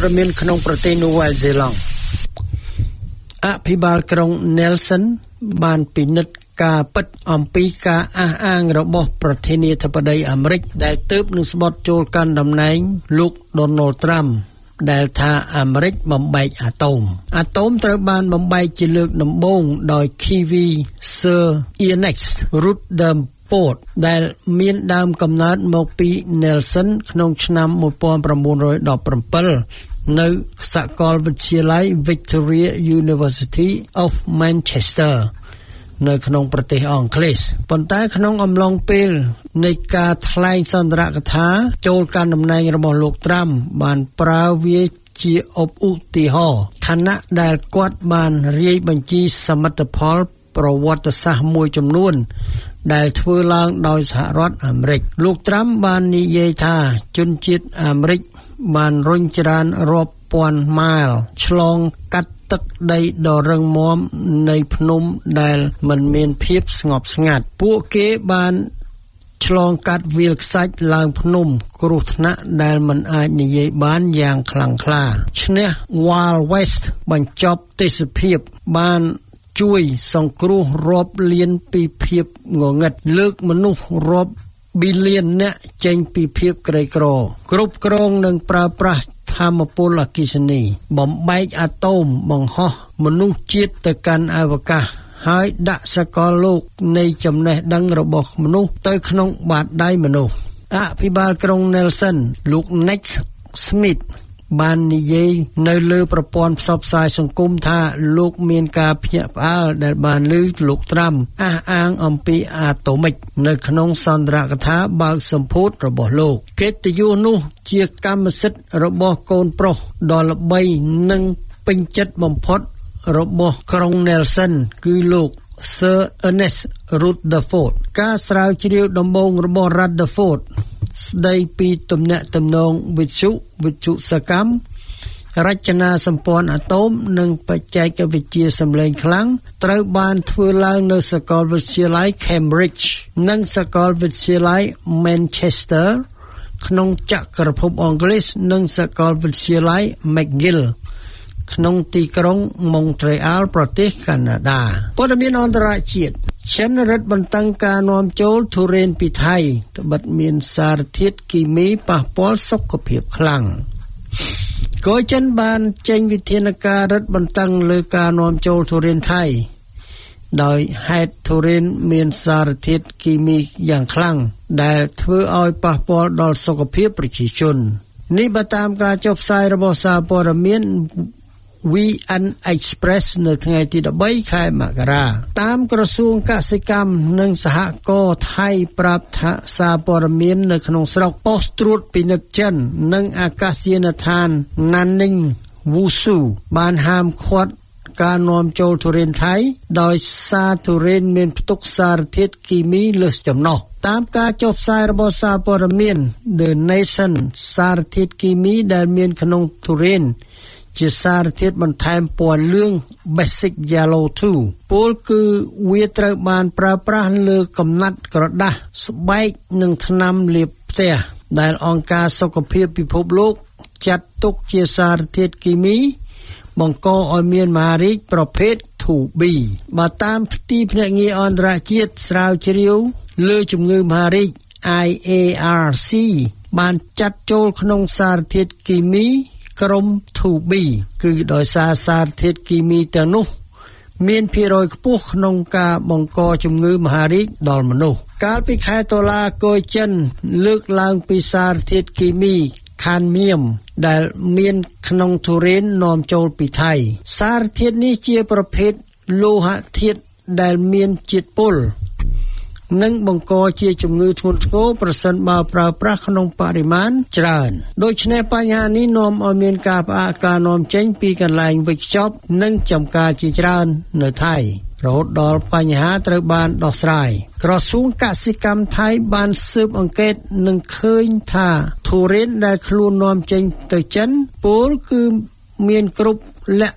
រមានក្នុងប្រទេសនូវែលសេឡង់អភិបាលក្រុង Nelson បានពិនិត្យការពិតអំពីការអះអាងរបស់ប្រធានាធិបតីអាមេរិកដែលទើបនឹងស្បត់ចូលកាន់តំណែងលោក Donald Trump ដែលថាអាមេរិកបំបែកអាតូមអាតូមត្រូវបានបំបែកជាលើកដំបូងដោយ Kiwi Sir Ernest Rutherford ដែលមានដើមកំណើតមកពី Nelson ក្នុងឆ្នាំmột nghìn chín trăm mười bảyនៅសាកលវិទ្យាល័យ Victoria University of Manchester នៅក្នុងប្រទេសអង់គ្លេសប៉ុន្តែក្នុងអំឡុងពេលនៃការថ្លែងសន្ទរកថាចូលកាន់តំណែងរបស់លោកត្រាំបានប្រើវាជាឧបទាហរណ៍ខណៈដែលគាត់បានរាយបញ្ជីសមិទ្ធផលប្រវត្តិសាស្ត្រមួយចំនួនដែលធ្វើឡើងដោយសហរដ្ឋអាមេរិកលោកត្រាំបាននិយាយថាជនជាតិអាមេរិកបានរុញច្រានរាប់ពាន់ម៉ាយឆ្លងកាត់ទឹកដីដ៏រឹងមាំនៃភ្នំដែលមិនមានភាពស្ងប់ស្ងាត់ពួកគេបានឆ្លងកាត់វាលខ្សាច់ឡើងភ្នំគ្រោះថ្នាក់ដែលមិនអាចនិយាយបានយ៉ាងខ្លាំងក្លាឈ្នះ Wild West បញ្ចប់ទេសភាពបានជួយសង្គ្រោះរាប់លានពីភាពងងឹតលើកមនុស្សរាប់ប៊ីលានអ្នកចេញពីភាពក្រីក្រគ្រប់គ្រងនិងប្រើប្រាស់ធម្មពលអគ្គិសនីបំបែកអាតូមបង្ហោះមនុស្សជាតិទៅកាន់អវកាសហើយដាក់សកលលោកនៃចំណេះដឹងរបស់មនុស្សទៅក្នុងបាតដៃមនុស្សអភិបាលក្រុង Nelson លោក Nick Smith បាននិយាយនៅលើប្រព័ន្ធផ្សព្វផ្សាយសង្គមថាលោកមានការភ្ញាក់ផ្អើលដែលបានឮលោកត្រាំអះអាងអំពីអាតូមិកនៅក្នុងសន្ទរកថាបើកសម្ពោធរបស់លោកកិត្តិយសនោះជាកម្មសិទ្ធិរបស់កូនប្រុសដ៏ល្បីនិងពេញចិត្តបំផុតរបស់ក្រុង Nelson គឺលោក Sir Ernest Rutherford ការស្រាវជ្រាវដំបូងរបស់ Rutherford ស្ដីពីទំនាក់ទំនងវិទ្យុវិទ្យុសកម្មរចនាសម្ព័ន្ធអាតូមនិងបច្ចេកវិទ្យាសម្លេងខ្លាំងត្រូវបានធ្វើឡើងនៅសាកលវិទ្យាល័យ Cambridge និងសាកលវិទ្យាល័យ Manchester ក្នុងចក្រភពអង់គ្លេសនិងសាកលវិទ្យាល័យ McGill ក្នុងទីក្រុង Montreal ប្រទេសកាណាដាព័ត៌មានអន្តរជាតិចិនរឹតបន្តឹងការនាំចូលទុរេនពីថៃត្បិតមានសារធាតុគីមីប៉ះពាល់សុខភាពខ្លាំងកូរចិនបានចេញវិធានការរឹតបន្តឹងលើការនាំចូលទុរេនថៃដោយហេតុទុរេនមានសារធាតុគីមីយ៉ាងខ្លាំងដែលធ្វើឲ្យប៉ះពាល់ដល់សុខភាពប្រជាជននេះបើតាមការចុះផ្សាយរបស់សារព័ត៌មានวี เอ็น Express នៅថ្ងៃទី13ខែមករាតាមក្រសួងកសិកម្មនិងសហករណ៍ថៃប្រាប់ថាសារព័ត៌មាននៅក្នុងស្រុកប៉ុស្តិ៍ត្រួតពិនិត្យចិននិងអាកាសយានដ្ឋាន Nanning Wushu បានហាមឃាត់ការនាំចូលទុរេនថៃដោយសារទុរេនមានផ្ទុកសារធាតុគីមីលើសចំណុះតាមការចុះផ្សាយរបស់សារព័ត៌មាន The Nation សារធាតុគីមីដែលមានក្នុងទុរេនជាសារធាតុបន្ថែមពណ៌លឿង Basic Yellow two ពលគឺវាត្រូវបានប្រើប្រាស់លើកំណាត់ក្រដាសស្បែកនិងថ្នាំលាបផ្ទះដែលអង្គការសុខភាពពិភពលោកចាត់ទុកជាសារធាតុគីមីបង្កឲ្យមានមហារីកប្រភេទ two B បើតាមទីភ្នាក់ងារអន្តរជាតិស្រាវជ្រាវលើជំងឺមហារីក I A R C បានចាត់ចូលក្នុងសារធាតុគីមីក្រុម two B គឺដោយសារសារធាតុគីមីទាំងនោះមានភាគរយខ្ពស់ក្នុងការបង្កជំងឺមហារីកដល់មនុស្សកាលពីខែតុលាកូរចិនលើកឡើងពីសារធាតុគីមីខានមៀមដែលមានក្នុងទុរេននាំចូលពីថៃសារធាតុនេះជាប្រភេទលោហៈធាតុដែលមានជាតិពុលនិងបង្កជាជំងឺធ្ងន់ធ្ងរប្រសិនបើប្រើប្រាស់ក្នុងបរិមាណច្រើនដូច្នេះបញ្ហានេះនាំឲ្យមានការផ្អាកការនាំចេញពីកន្លែងវេចខ្ចប់និងចម្ការជាច្រើននៅថៃរហូតដល់បញ្ហាត្រូវបានដោះស្រាយក្រសួងកសិកម្មថៃបានស៊ើបអង្កេតនិងឃើញថាទុរេនដែលខ្លួននាំចេញទៅចិនពលគឺមានគ្រប់លក្ខ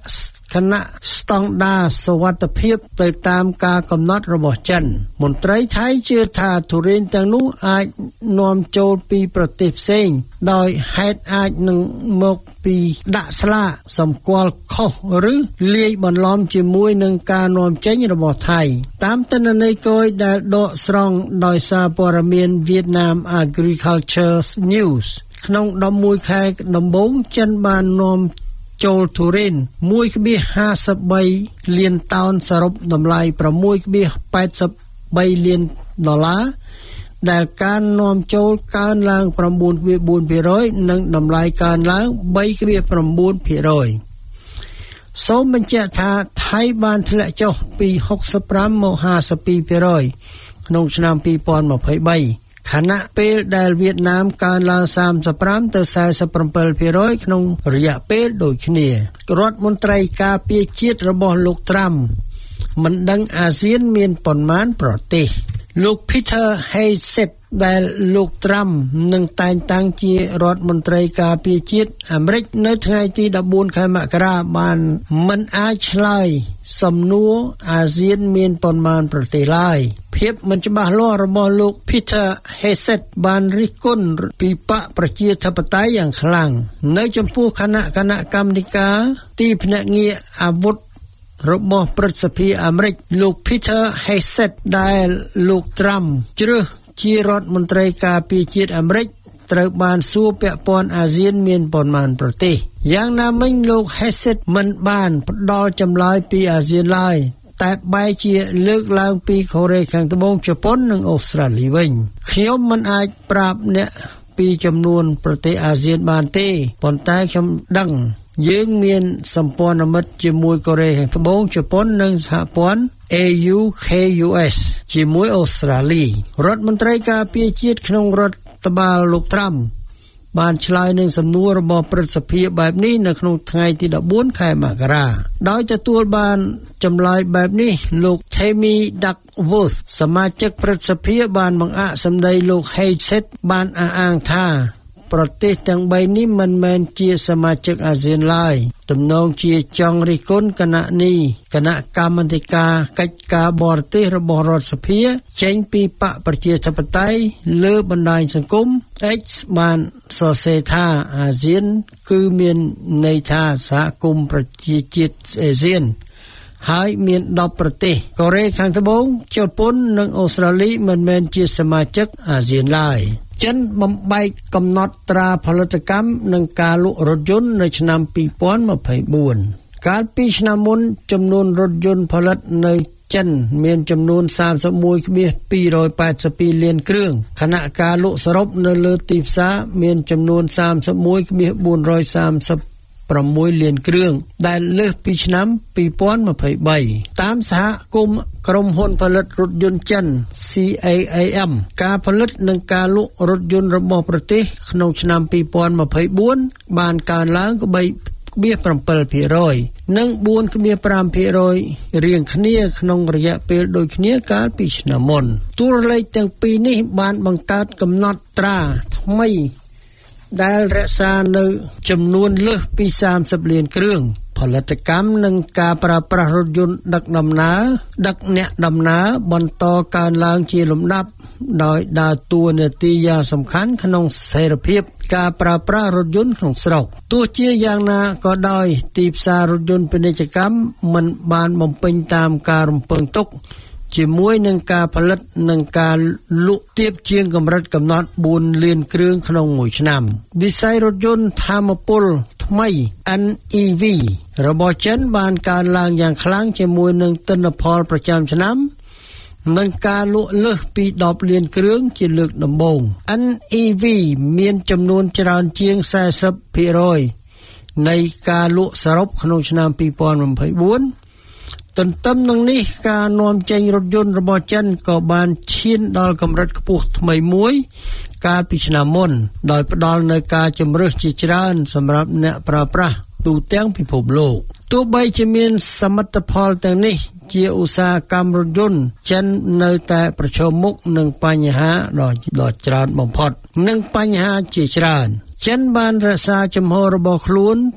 ខណៈស្តង់ដារសុវត្ថិភាពទៅតាមការកំណត់របស់ចិនមន្ត្រីថៃជឿថាទុរេនទាំងនោះអាចនាំចូលពីប្រទេសផ្សេងដោយហេតុអាចនឹងមកពីដាក់ស្លាកសម្គាល់ខុសឬលាយបន្លំជាមួយនឹងការនាំចេញរបស់ថៃតាមទិន្នន័យគយដែលដកស្រង់ដោយសារព័ត៌មាន Vietnam Agriculture News ក្នុងដប់មួយខែដំបូងចិនបាននាំចូលទុរេន មួយភាគห้าสิบបីលានតោនសរុបតម្លៃ sáuភាគแปดสิบបីលានដុល្លារដែលការនាំចូលកើនឡើង chínភាគbốnភាគរយ និងតម្លៃកើនឡើង 三ភាគ九ភាគរយ សូមបញ្ជាក់ថាថៃបានធ្លាក់ចុះពីหกสิบห้าមកห้าสิบสองភាគរយ ក្នុងឆ្នាំពីរពាន់ยี่สิบสามខណៈពេលដែលវៀតណាមកើនឡើងสามสิบห้าទៅสี่สิบเจ็ดភាគរយ ក្នុងរយៈពេលដូចគ្នារដ្ឋមន្ត្រីការពារជាតិរបស់លោកត្រាំមិនដឹងអាស៊ានមានប៉ុន្មានប្រទេសលោក Peter Hegseth ដែលលោកត្រាំនឹងតែងតាំងជារដ្ឋមន្ត្រីការពារជាតិអាមេរិកនៅថ្ងៃទីដប់បួនខែមករាបានមិនអាចឆ្លើយសំណួរអាស៊ានមានប៉ុន្មានប្រទេសឡើយភាពមិនច្បាស់លាស់របស់លោក Peter Hegseth បានរិះគន់ពីបកប្រជាធិបតេយ្យយ៉ាងខ្លាំងនៅចំពោះគណៈគណៈកម្មាធិការទីភ្នាក់ងារអាវុធរបស់ព្រឹទ្ធសភាអាមេរិកលោក Peter Hegseth ដែលលោកត្រាំជ្រើសជារដ្ឋមន្ត្រីការពារជាតិអាមេរិកត្រូវបានសួរពាក់ព័ន្ធអាស៊ានមានប៉ុន្មានប្រទេសយ៉ាងណាមិញលោក Hegseth មិនបានផ្ដល់ចម្លើយពីអាស៊ានឡើយតែបែរជាលើកឡើងពីកូរ៉េខាងត្បូងជប៉ុននិងអូស្ត្រាលីវិញខ្ញុំមិនអាចប្រាប់អ្នកពីចំនួនប្រទេសអាស៊ានបានទេប៉ុន្តែខ្ញុំដឹងយើងមានសម្ព័ន្ធមិត្តជាមួយកូរ៉េខាងត្បូងជប៉ុននិងសហព័ន្ធ A U K U S ជាមួយអូស្ត្រាលីរដ្ឋមន្ត្រីការពារជាតិក្នុងរដ្ឋបាលលោកត្រាំបានឆ្លើយនឹងសំណួររបស់ព្រឹទ្ធសភាបែបនេះនៅក្នុងថ្ងៃទីដប់បួនខែមករាដោយទទួលបានចម្លើយបែបនេះលោក Tammy Duckworth សមាជិកព្រឹទ្ធសភាបានបង្អាក់សម្ដីលោក Hegseth បានអះអាងថាប្រទេសទាំងបីនេះមិនមែនជាសមាជិកអាស៊ានឡើយទំនងជាចង់រិះគន់គណៈនេះគណៈកម្មាធិការកិច្ចការបរទេសរបស់រដ្ឋសភាចេញពីបកប្រជាធិបតេយ្យលើបណ្ដាញសង្គម X បានសរសេរថាអាស៊ានគឺមានន័យថាសហគមន៍ប្រជាជាតិអាស៊ានហើយមានដប់ប្រទេសកូរ៉េខាងត្បូងជប៉ុននិងអូស្ត្រាលីមិនមែនជាសមាជិកអាស៊ានឡើយចិនបំបែកកំណត់ត្រាផលិតកម្មនិងការលក់រថយន្តនៅឆ្នាំពីរពាន់ยี่สิบสี่កាលពីឆ្នាំមុនចំនួនរថយន្តផលិតនៅចិនមានចំនួនสามสิบเอ็ดភាគពីរแปดสิบสองលានគ្រឿងខណៈការលក់សរុបនៅលើទីផ្សារមានចំនួនสามสิบเอ็ดភាគbốnสามสิบsáuលានគ្រឿងដែលលើសពីឆ្នាំពីរពាន់ยี่สิบสามតាមសហគមន៍ក្រុមហ៊ុនផលិតរថយន្តចិន C A A M ការផលិតនិងការលក់រថយន្តរបស់ប្រទេសក្នុងឆ្នាំពីរពាន់ยี่สิบสี่បានកើនឡើង3.7%និង4.5%រៀងគ្នាក្នុងរយៈពេលដូចគ្នាកាលពីឆ្នាំមុនតួលេខទាំងពីរនេះបានបង្កើតកំណត់ត្រាថ្មីដែលរក្សានៅចំនួនលើសពីសាមសិបលានគ្រឿងផលិតកម្មនិងការប្រើប្រាស់រថយន្តដឹកដំណើរដឹកអ្នកដំណើរបន្តកើនឡើងជាលំដាប់ដោយដើរតួនាទីយ៉ាងសំខាន់ក្នុងស្ថិរភាពការប្រើប្រាស់រថយន្តក្នុងស្រុកទោះជាយ៉ាងណាក៏ដោយទីផ្សាររថយន្តពាណិជ្ជកម្មមិនបានបំពេញតាមការរំពឹងទុកជាមួយនឹងការផលិតនិងការលក់ទាបជាងកម្រិតកំណត់បួនលានគ្រឿងក្នុងមួយឆ្នាំវិស័យរថយន្តថាមពលថ្មី N E V របស់ចិនបានកើនឡើងយ៉ាងខ្លាំងជាមួយនឹងទិន្នផលប្រចាំឆ្នាំនិងការលក់លើសពីដប់លានគ្រឿងជាលើកដំបូង N E V មានចំនួនច្រើនជាងสี่สิบភាគរយនៃការលក់សរុបក្នុងឆ្នាំពីរពាន់ยี่สิบสี่ទន្ទឹមនឹងនេះការនាំចេញរថយន្តរបស់ចិនក៏បានឈានដល់កម្រិតខ្ពស់ថ្មីមួយកាលពីឆ្នាំមុនដោយផ្ដល់នូវការជំរើសជាច្រើនសម្រាប់អ្នកប្រើប្រាស់ទូទាំងពិភពលោកទោះបីជាមានសមិទ្ធផលទាំងនេះជាឧស្សាហកម្មរថយន្តចិននៅតែប្រឈមមុខនឹងបញ្ហាដ៏ដ៏ច្រើនបំផុតនិងបញ្ហាជាច្រើនចិនបានរក្សាជំហររបស់ខ្លួន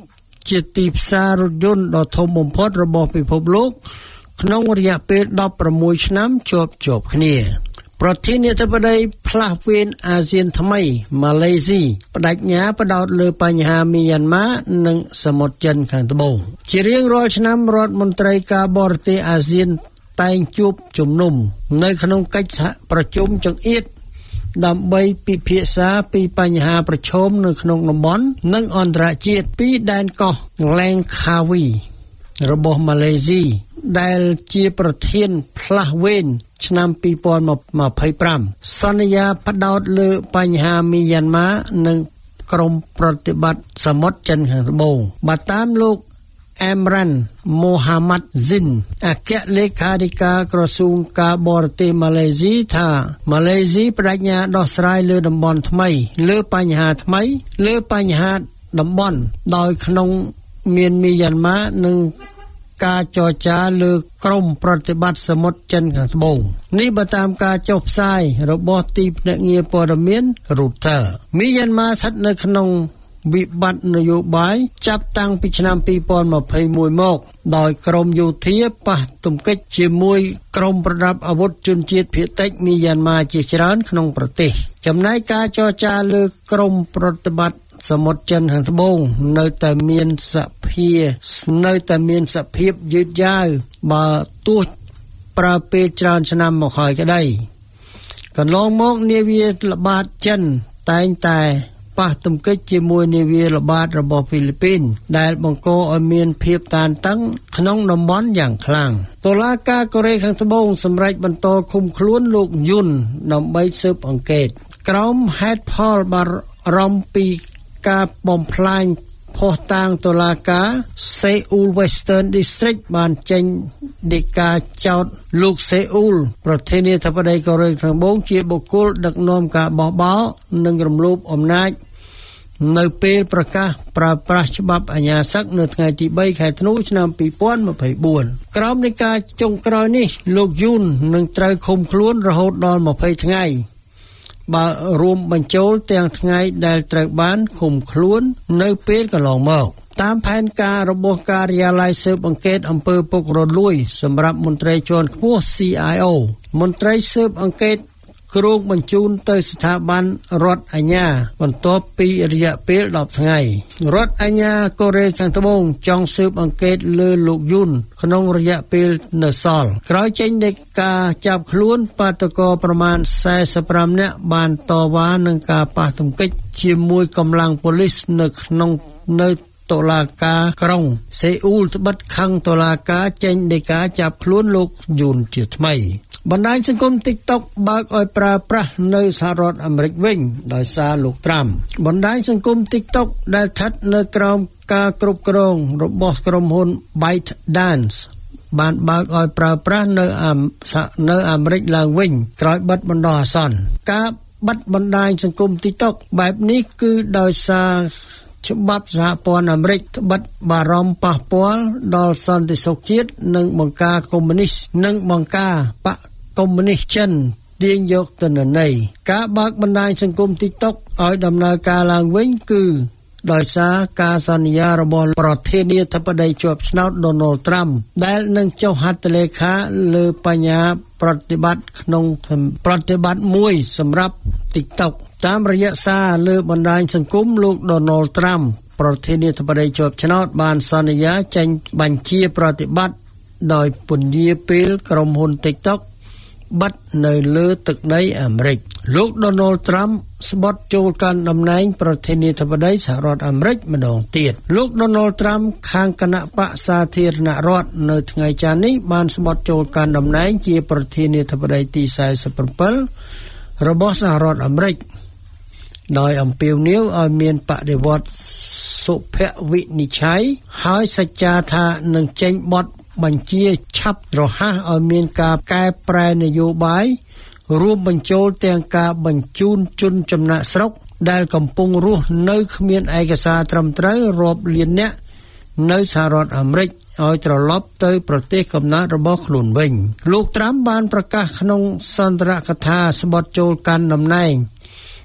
ជាទីផ្សាររថយន្តដ៏ធំបំផុតរបស់ពិភពលោកក្នុងរយៈពេលដប់ប្រាំមួយឆ្នាំជាប់ជាប់គ្នាប្រធានាធិបតីផ្លាស់វេនអាស៊ានថ្មីម៉ាឡេស៊ីបដិញ្ញាផ្ដោតលើបញ្ហាមីយ៉ាន់ម៉ានិងសមុទ្រចិនខាងត្បូងជារៀងរាល់ឆ្នាំរដ្ឋមន្ត្រីការបរទេសអាស៊ានតែងជួបជំនុំនៅក្នុងកិច្ចប្រជុំចង្អៀតដើម្បីពិភាក្សាពីបញ្ហាប្រឈមនៅក្នុងតំបន់និងអន្តរជាតិពីដែនកោះឡែងខាវីរបស់ម៉ាឡេស៊ីដែលជាប្រធានផ្លាស់វេនឆ្នាំពីរពាន់ยี่สิบห้าសន្យាផ្ដោតលើបញ្ហាមីយ៉ាន់ម៉ានិងក្រុមប្រតិបត្តិសមុទ្រចិនខាងត្បូងបើតាមលោកអេមរ៉ាន់មូហាម៉ាត់ស៊ីនអគ្គលេខាធិការក្រសួងការបរទេសម៉ាឡេស៊ីថាម៉ាឡេស៊ីបដិញ្ញាដោះស្រាយលើតំបន់ថ្មីលើបញ្ហាថ្មីលើបញ្ហាតំបន់ដោយក្នុងមានមីយ៉ាន់ម៉ានិងការចរចាលើក្រុមប្រតិបត្តិសមុទ្រចិនខាងត្បូងនេះបើតាមការចុះផ្សាយរបស់ទីភ្នាក់ងារព័ត៌មាន Reuters មីយ៉ាន់ម៉ាស្ថិតនៅក្នុងវិបត្តិនយោបាយចាប់តាំងពីឆ្នាំពីរពាន់ยี่สิบเอ็ดមកដោយក្រមយោធាប៉ះទង្គិចជាមួយក្រុមប្រដាប់អាវុធជនជាតិភាគតិចមីយ៉ាន់ម៉ាជាច្រើនក្នុងប្រទេសចំណែកការចរចាលើក្រុមប្រតិបត្តិសមុទ្រចិនខាងត្បូងនៅតែមានសភានៅតែមានសភាពយឺតយ៉ាវបើទោះប្រើពេលច្រើនឆ្នាំមកហើយក្តីកន្លងមកនាវាល្បាតចិនតែងតែប៉ះទង្គិចជាមួយនាវាល្បាតរបស់ហ្វីលីពីនដែលបង្កឲ្យមានភាពតានតឹងក្នុងតំបន់យ៉ាងខ្លាំងតុលាការកូរ៉េខាងត្បូងសម្រេចបន្តឃុំខ្លួនលោកយុនដើម្បីស៊ើបអង្កេតក្រោមហេតុផលបារម្ភពីការបំផ្លាញភស្តុតាងតុលាការ Seoul Western District បានចេញដីកាចោទលោកសេអ៊ូលប្រធានាធិបតីកូរ៉េខាងត្បូងជាបុគ្គលដឹកនាំការបោះបោរនិងរំលោភអំណាចនៅពេលប្រកាសប្រើប្រាស់ច្បាប់អាជ្ញាសឹកនៅថ្ងៃទីបីខែធ្នូឆ្នាំពីរពាន់ยี่สิบสี่ក្រោមដីកាចុងក្រោយនេះលោកយូននឹងត្រូវឃុំខ្លួនរហូតដល់ยี่สิบថ្ងៃបើរួមបញ្ចូលទាំងថ្ងៃដែលត្រូវបានឃុំខ្លួននៅពេលកន្លងមកតាមផែនការរបស់ការិយាល័យស៊ើបអង្កេតអំពើពុករលួយសម្រាប់មន្ត្រីជាន់ខ្ពស់ C I O មន្ត្រីស៊ើបអង្កេតគ្រោងបញ្ជូនទៅស្ថាប័នរដ្ឋអាជ្ញាបន្ទាប់ពីរយៈពេលដប់ថ្ងៃរដ្ឋអាជ្ញាកូរ៉េខាងត្បូងចង់ស៊ើបអង្កេតលើលោកយូនក្នុងរយៈពេលនៅសល់ក្រោយចេញដីកាចាប់ខ្លួនបាតុករប្រមាណสี่สิบห้าនាក់បានតវ៉ានឹងការប៉ះទង្គិចជាមួយកម្លាំងប៉ូលីសនៅក្នុងនៅតុលាការក្រុងសេអ៊ូលត្បិតខឹងតុលាការចេញដីកាចាប់ខ្លួនលោកយូនជាថ្មីបណ្ដាញសង្គម TikTok បើកឲ្យប្រើប្រាស់នៅសហរដ្ឋអាមេរិកវិញដោយសារលោកត្រាំបណ្ដាញសង្គម TikTok ដែលស្ថិតនៅក្រោមការគ្រប់គ្រងរបស់ក្រុមហ៊ុន ByteDance បានបើកឲ្យប្រើប្រាស់នៅនៅអាមេរិកឡើងវិញក្រោយបិទបណ្ដោះអាសន្នការបិទបណ្ដាញសង្គម TikTok បែបនេះគឺដោយសារច្បាប់សហព័ន្ធអាមេរិកត្បិតបារម្ភប៉ះពាល់ដល់សន្តិសុខជាតិនិងបង្ការកុម្មុយនីសនិងបង្ការបកកុម្មុយនីសចិនទាញយកទិន្នន័យការបើកបណ្ដាញសង្គម TikTok ឲ្យដំណើរការឡើងវិញគឺដោយសារការសន្យារបស់ប្រធានាធិបតីជាប់ឆ្នោត Donald Trump ដែលនឹងចុះហត្ថលេខាលើបញ្ហាប្រតិបត្តិក្នុងប្រតិបត្តិមួយសម្រាប់ TikTok តាមរយៈសារលើបណ្ដាញសង្គមលោក Donald Trump ប្រធានាធិបតីជាប់ឆ្នោតបានសន្យាចេញបញ្ជាប្រតិបត្តិដោយពន្យាពេលក្រុមហ៊ុន TikTok បិទនៅលើទឹកដីអាមេរិកលោក Donald Trump ស្បត់ចូលកាន់តំណែងប្រធានាធិបតីសហរដ្ឋអាមេរិកម្ដងទៀតលោក Donald Trump ខាងគណៈបក្សសាធារណរដ្ឋនៅថ្ងៃច័ន្ទនេះបានស្បត់ចូលកាន់តំណែងជាប្រធានាធិបតីទីสี่สิบเจ็ดរបស់សហរដ្ឋអាមេរិកដោយអំពាវនាវឲ្យមានបដិវត្តសុភវិនិច្ឆ័យហើយសច្ចាថានឹងចេញបទបញ្ជាឆាប់រហ័សឲ្យមានការកែប្រែនយោបាយរួមបញ្ចូលទាំងការបញ្ជូនជនចំណាក់ស្រុកដែលកំពុងរស់នៅគ្មានឯកសារត្រឹមត្រូវរាប់លាននាក់នៅសហរដ្ឋអាមេរិកឲ្យត្រឡប់ទៅប្រទេសកំណើតរបស់ខ្លួនវិញលោកត្រាំបានប្រកាសក្នុងសន្ទរកថាស្បត់ចូលកាន់តំណែង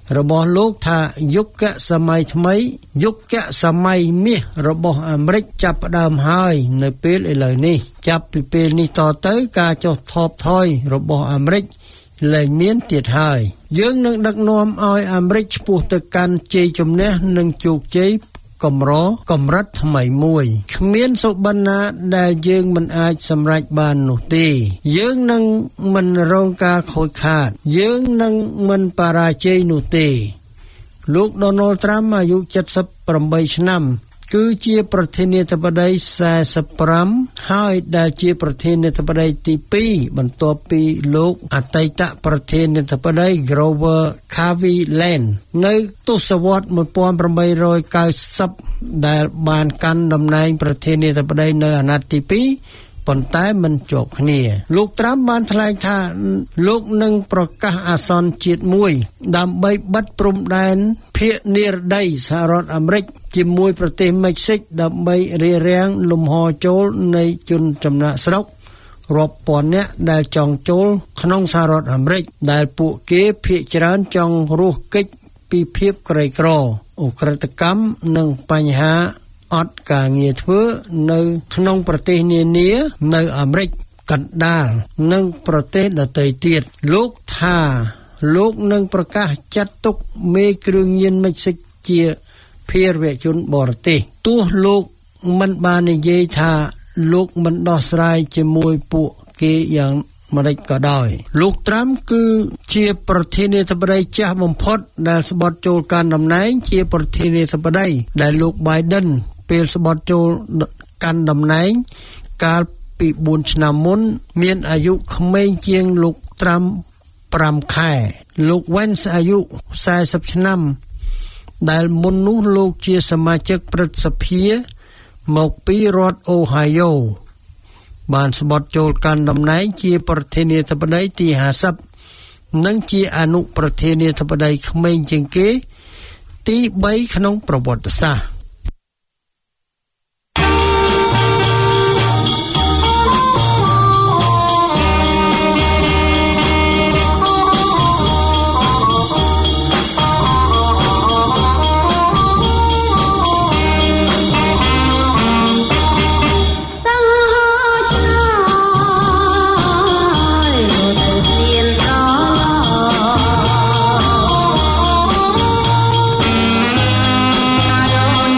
របស់លោកថាយុគសម័យថ្មីយុគសម័យមាសរបស់អាមេរិកចាប់ផ្ដើមហើយនៅពេលឥឡូវនេះចាប់ពីពេលនេះតទៅការចុះថោកថយរបស់អាមេរិកលែងមានទៀតហើយយើងនឹងដឹកនាំឲ្យអាមេរិកឆ្ពោះទៅកាន់ជ័យជំនះនិងជោគជ័យកម្រកម្រិតថ្មីមួយគ្មានសុបិនណាដែលយើងមិនអាចសម្រេចបាននោះទេយើងនឹងមិនរងការខូចខាតយើងនឹងមិនបរាជ័យនោះទេលោក Donald Trump អាយុเจ็ดสิบแปดឆ្នាំគឺជាប្រធានាធិបតីសែសិបប្រាំហើយដែលជាប្រធានាធិបតីទីពីរបន្ទាប់ពីលោកអតីតប្រធានាធិបតី Grover Cleveland នៅទសវត្សរ៍một nghìn tám trăm chín mươiដែលបានកាន់តំណែងប្រធានាធិបតីនៅអាណត្តិទីពីរប៉ុន្តែមិនជាប់គ្នាលោកត្រាំបានថ្លែងថាលោកនឹងប្រកាសអាសន្នជាតិមួយដើម្បីបិទព្រំដែនភាគនិរដីសហរដ្ឋអាមេរិកជាមួយប្រទេសមិចស៊ិកដើម្បីរារាំងលំហចូលនៃជនចំណាក់ស្រុករាប់ពាន់នាក់ដែលចង់ចូលក្នុងសហរដ្ឋអាមេរិកដែលពួកគេភាគច្រើនចង់រស់គេចពីភាពក្រីក្រអ ឧក្រិដ្ឋកម្មនិងបញ្ហាអត់ការងារធ្វើនៅក្នុងប្រទេសនានានៅអាមេរិកកណ្ដាលនិងប្រទេសដទៃទៀតលោកថាលោកនឹងប្រកាសចាត់ទុកមេគ្រឿងញៀនមិចស៊ិកជាភារវជនបរទេសទោះលោកមិនបាននិយាយថាលោកមិនដោះស្រាយជាមួយពួកគេយ៉ាងម្ដេចក៏ដោយលោកត្រាំគឺជាប្រធានាធិបតីចាស់បំផុតដែលស្បត់ចូលកាន់តំណែងជាប្រធានាធិបតីដែលលោក Biden ពេលស្បត់ចូលកាន់តំណែងកាលពីបួនឆ្នាំមុនមានអាយុក្មេងជាងលោកត្រាំប្រាំខែលោក Vance អាយុសែសិបឆ្នាំដែលមុននោះលោកជាសមាជិកព្រឹទ្ធសភាមកពីរដ្ឋ Ohio បានស្បត់ចូលកាន់តំណែងជាប្រធានាធិបតីទីห้าสิบនិងជាអនុប្រធានាធិបតីក្មេងជាងគេទីបីក្នុងប្រវត្តិសាស្ត្រ I don't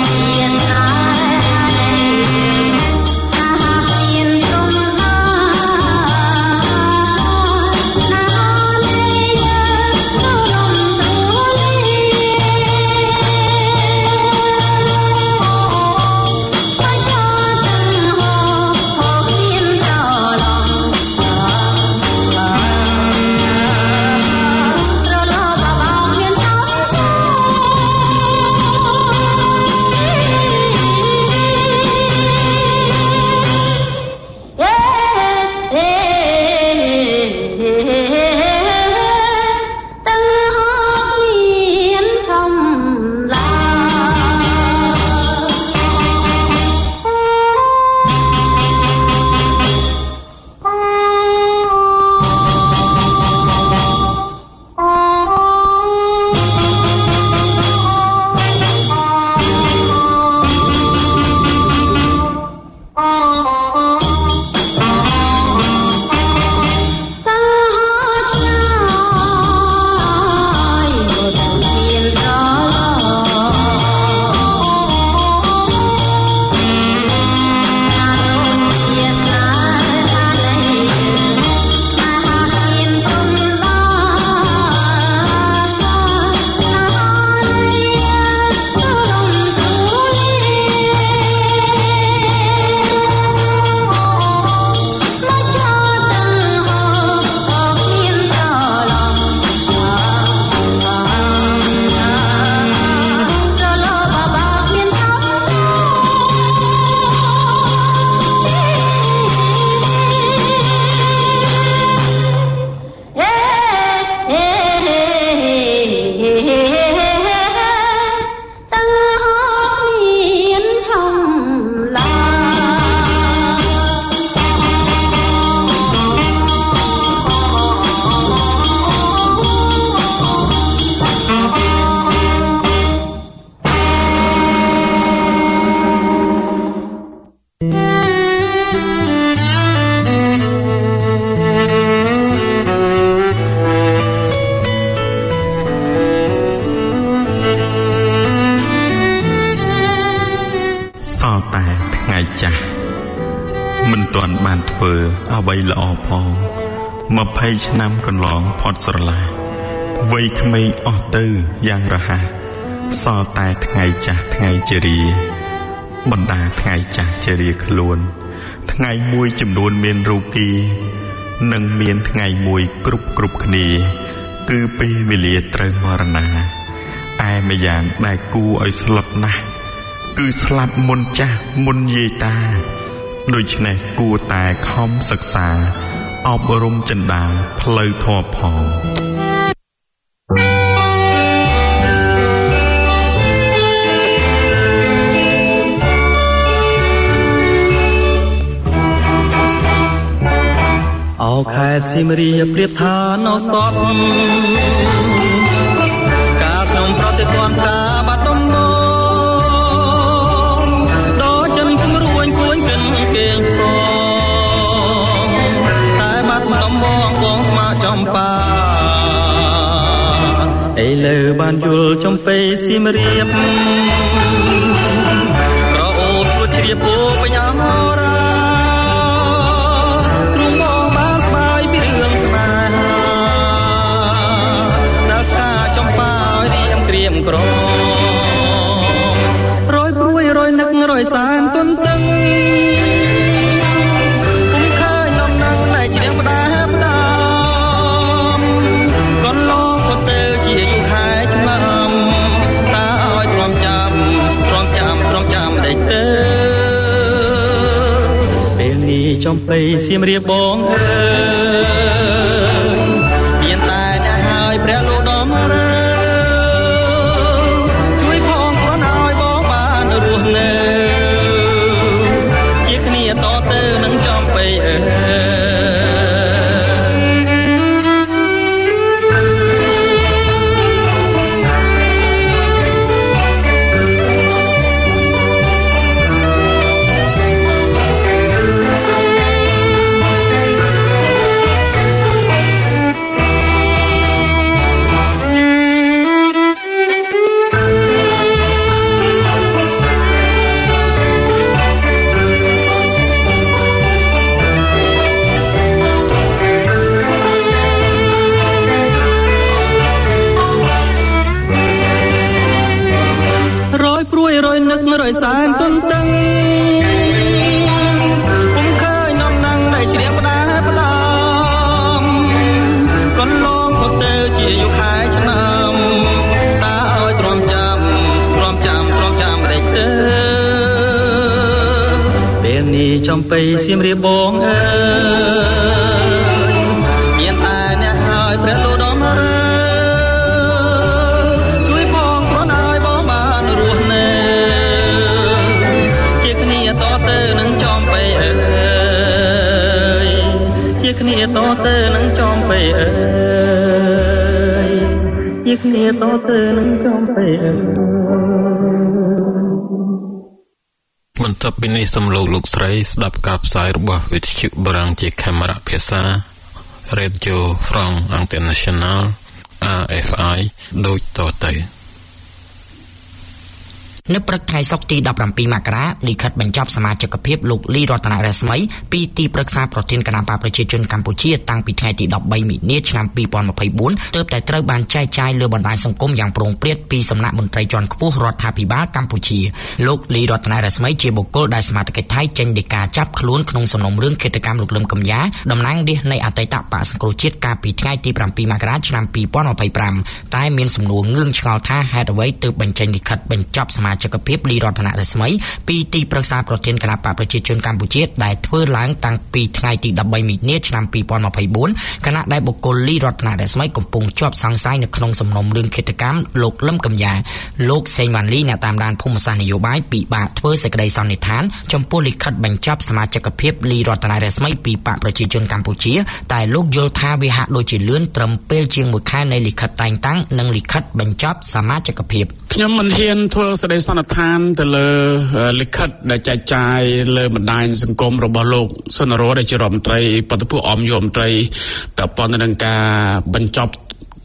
មិនទាន់បានធ្វើអ្វីល្អផងម្ភៃឆ្នាំកន្លងផុតស្រឡះវ័យក្មេងអស់ទៅយ៉ាងរហ័សសល់តែថ្ងៃចាស់ថ្ងៃជរាបណ្ដាថ្ងៃចាស់ជរាខ្លួនថ្ងៃមួយចំនួនមានរោគីនិងមានថ្ងៃមួយគ្រប់គ្រប់គ្នាគឺពេលវេលាត្រូវមរណាឯម្យ៉ាងដែលគួរឲ្យស្លុតណាស់គឺស្លាប់មុនចាស់មុនយាយតាដូច្នេះគួរតែខំសិក្សាអប់រំចិន្តាផ្លូវធម៌ផងអោខេត្តសៀមរាបប្រៀបថានៅសតការក្នុងប្រតិទណ្ឌការបាត់ដំបងដល់ចិនគំរួញគួញកិនគេងផ្សងតែបាត់ដំបងបងស្មាចំបាឥឡូវបានយល់ចំពេសៀមរាបក្រអូបជួចជ្រាបពោបញ្ញាមរាក្ររយព្រួយរយនឹករយសានទន្ទឹងពុំឃើញនំនឹងដែលជ្រៀងផ្ដាផ្ដាំកន្លងក៏ទៅជាយូរខែឆ្នាំតាឲ្យទ្រាំចាំទ្រាំចាំទ្រាំចាំដេកទៅពេលនេះចំបៃសៀមរាបបងអើយមានតែអ្នកហើយព្រះលោកដំរើជាគ្នាតទៅនឹងចំបៃអើរយសានទន្ទឹងពុំឃើញនំនឹងដែលជ្រៀងផ្ដាផ្ដាំកន្លងក៏ទៅជាយូរខែឆ្នាំតាឲ្យទ្រាំចាំទ្រាំចាំទ្រាំចាំដេកទៅពេលនេះចំបៃសៀមរាបបងអើយមានតែអ្នកហើយព្រះលោកដំរើជួយបងគ្រាន់ឲ្យបងបានរស់នៅតទៅនឹងចំបៃអើយជាគ្នាតទៅនឹងចំបៃអើយជាគ្នាតទៅនឹងចំបៃអើយបន្ទាប់ពីនេះសូមលោកលោកស្រីស្ដាប់ការផ្សាយរបស់វិទ្យុបារាំងជាកាមេរ៉ាភាសា Radio France International អារ អេហ្វ អាយ ដូចតទៅនៅព្រឹកថ្ងៃសុក្រទីដប់ប្រាំពីរមករាលិខិតបញ្ចប់សមាជិកភាពលោកលីរតនរស្មីពីទីប្រឹក្សាប្រធានគណៈបកប្រជាជនកម្ពុជាតាំងពីថ្ងៃទីដប់បីមីនាឆ្នាំពីរពាន់ម្ភៃបួនទើបតែត្រូវបានចែកចាយលើបណ្ដាញសង្គមយ៉ាងប្រងព្រាតពីសំណាក់មន្ត្រីជាន់ខ្ពស់រដ្ឋាភិបាលកម្ពុជាលោកលីរតនរស្មីជាបុគ្គលដែលសមាជិកថៃចេញដីកាចាប់ខ្លួនក្នុងសំណុំរឿងឃាតកម្មលោកលឹមកំយ៉ាតំណាងរាស្ត្រនៃអតីតបក្សសង្គ្រោះជាតិកាលពីថ្ងៃទីប្រាំពីរមករាឆ្នាំពីរពាន់ម្ភៃប្រាំតែមានសំណួរងឿងឆ្ងល់ថាហេតុអ្វីទើបបញ្ចេញលិខិតបញ្ចប់សមាជិកភាពលីរតនរស្មីពីទីប្រឹក្សាប្រធានគណៈបកប្រជាជនកម្ពុជាដែលធ្វើឡើងតាំងពីថ្ងៃទីដប់បីមីនាឆ្នាំពីរពាន់ម្ភៃបួនគណៈដែលបុគ្គលលីរតនរស្មីកំពុងជាប់សង្ស័យនៅក្នុងសំណុំរឿងឃាតកម្មលោកលឹមកំយ៉ាលោកសេងវ៉ាន់លីអ្នកតាមដានភូមិសាស្ត្រនយោបាយពិបាកធ្វើសេចក្តីសន្និដ្ឋានចំពោះលិខិតបញ្ចប់សមាជិកភាពលីរតនរស្មីពីបកប្រជាជនកម្ពុជាតែលោកយល់ថាវាហាក់ដូចជាលឿនត្រឹមពេលជាងមួយខែនៃលិខិតតែងតាំងនិងលិខិតបញ្ចប់សមាជិកភាពខ្ញុំមិនហ៊ានធ្វើសេចក្តីសន្និដ្ឋានទៅលើលិខិតដែលចែកចាយលើបណ្ដាញសង្គមរបស់លោកសុនរោដែលជារដ្ឋមន្ត្រីបទពុះអមយុរដ្ឋមន្ត្រីពាក់ព័ន្ធនឹងការបញ្ចប់ទ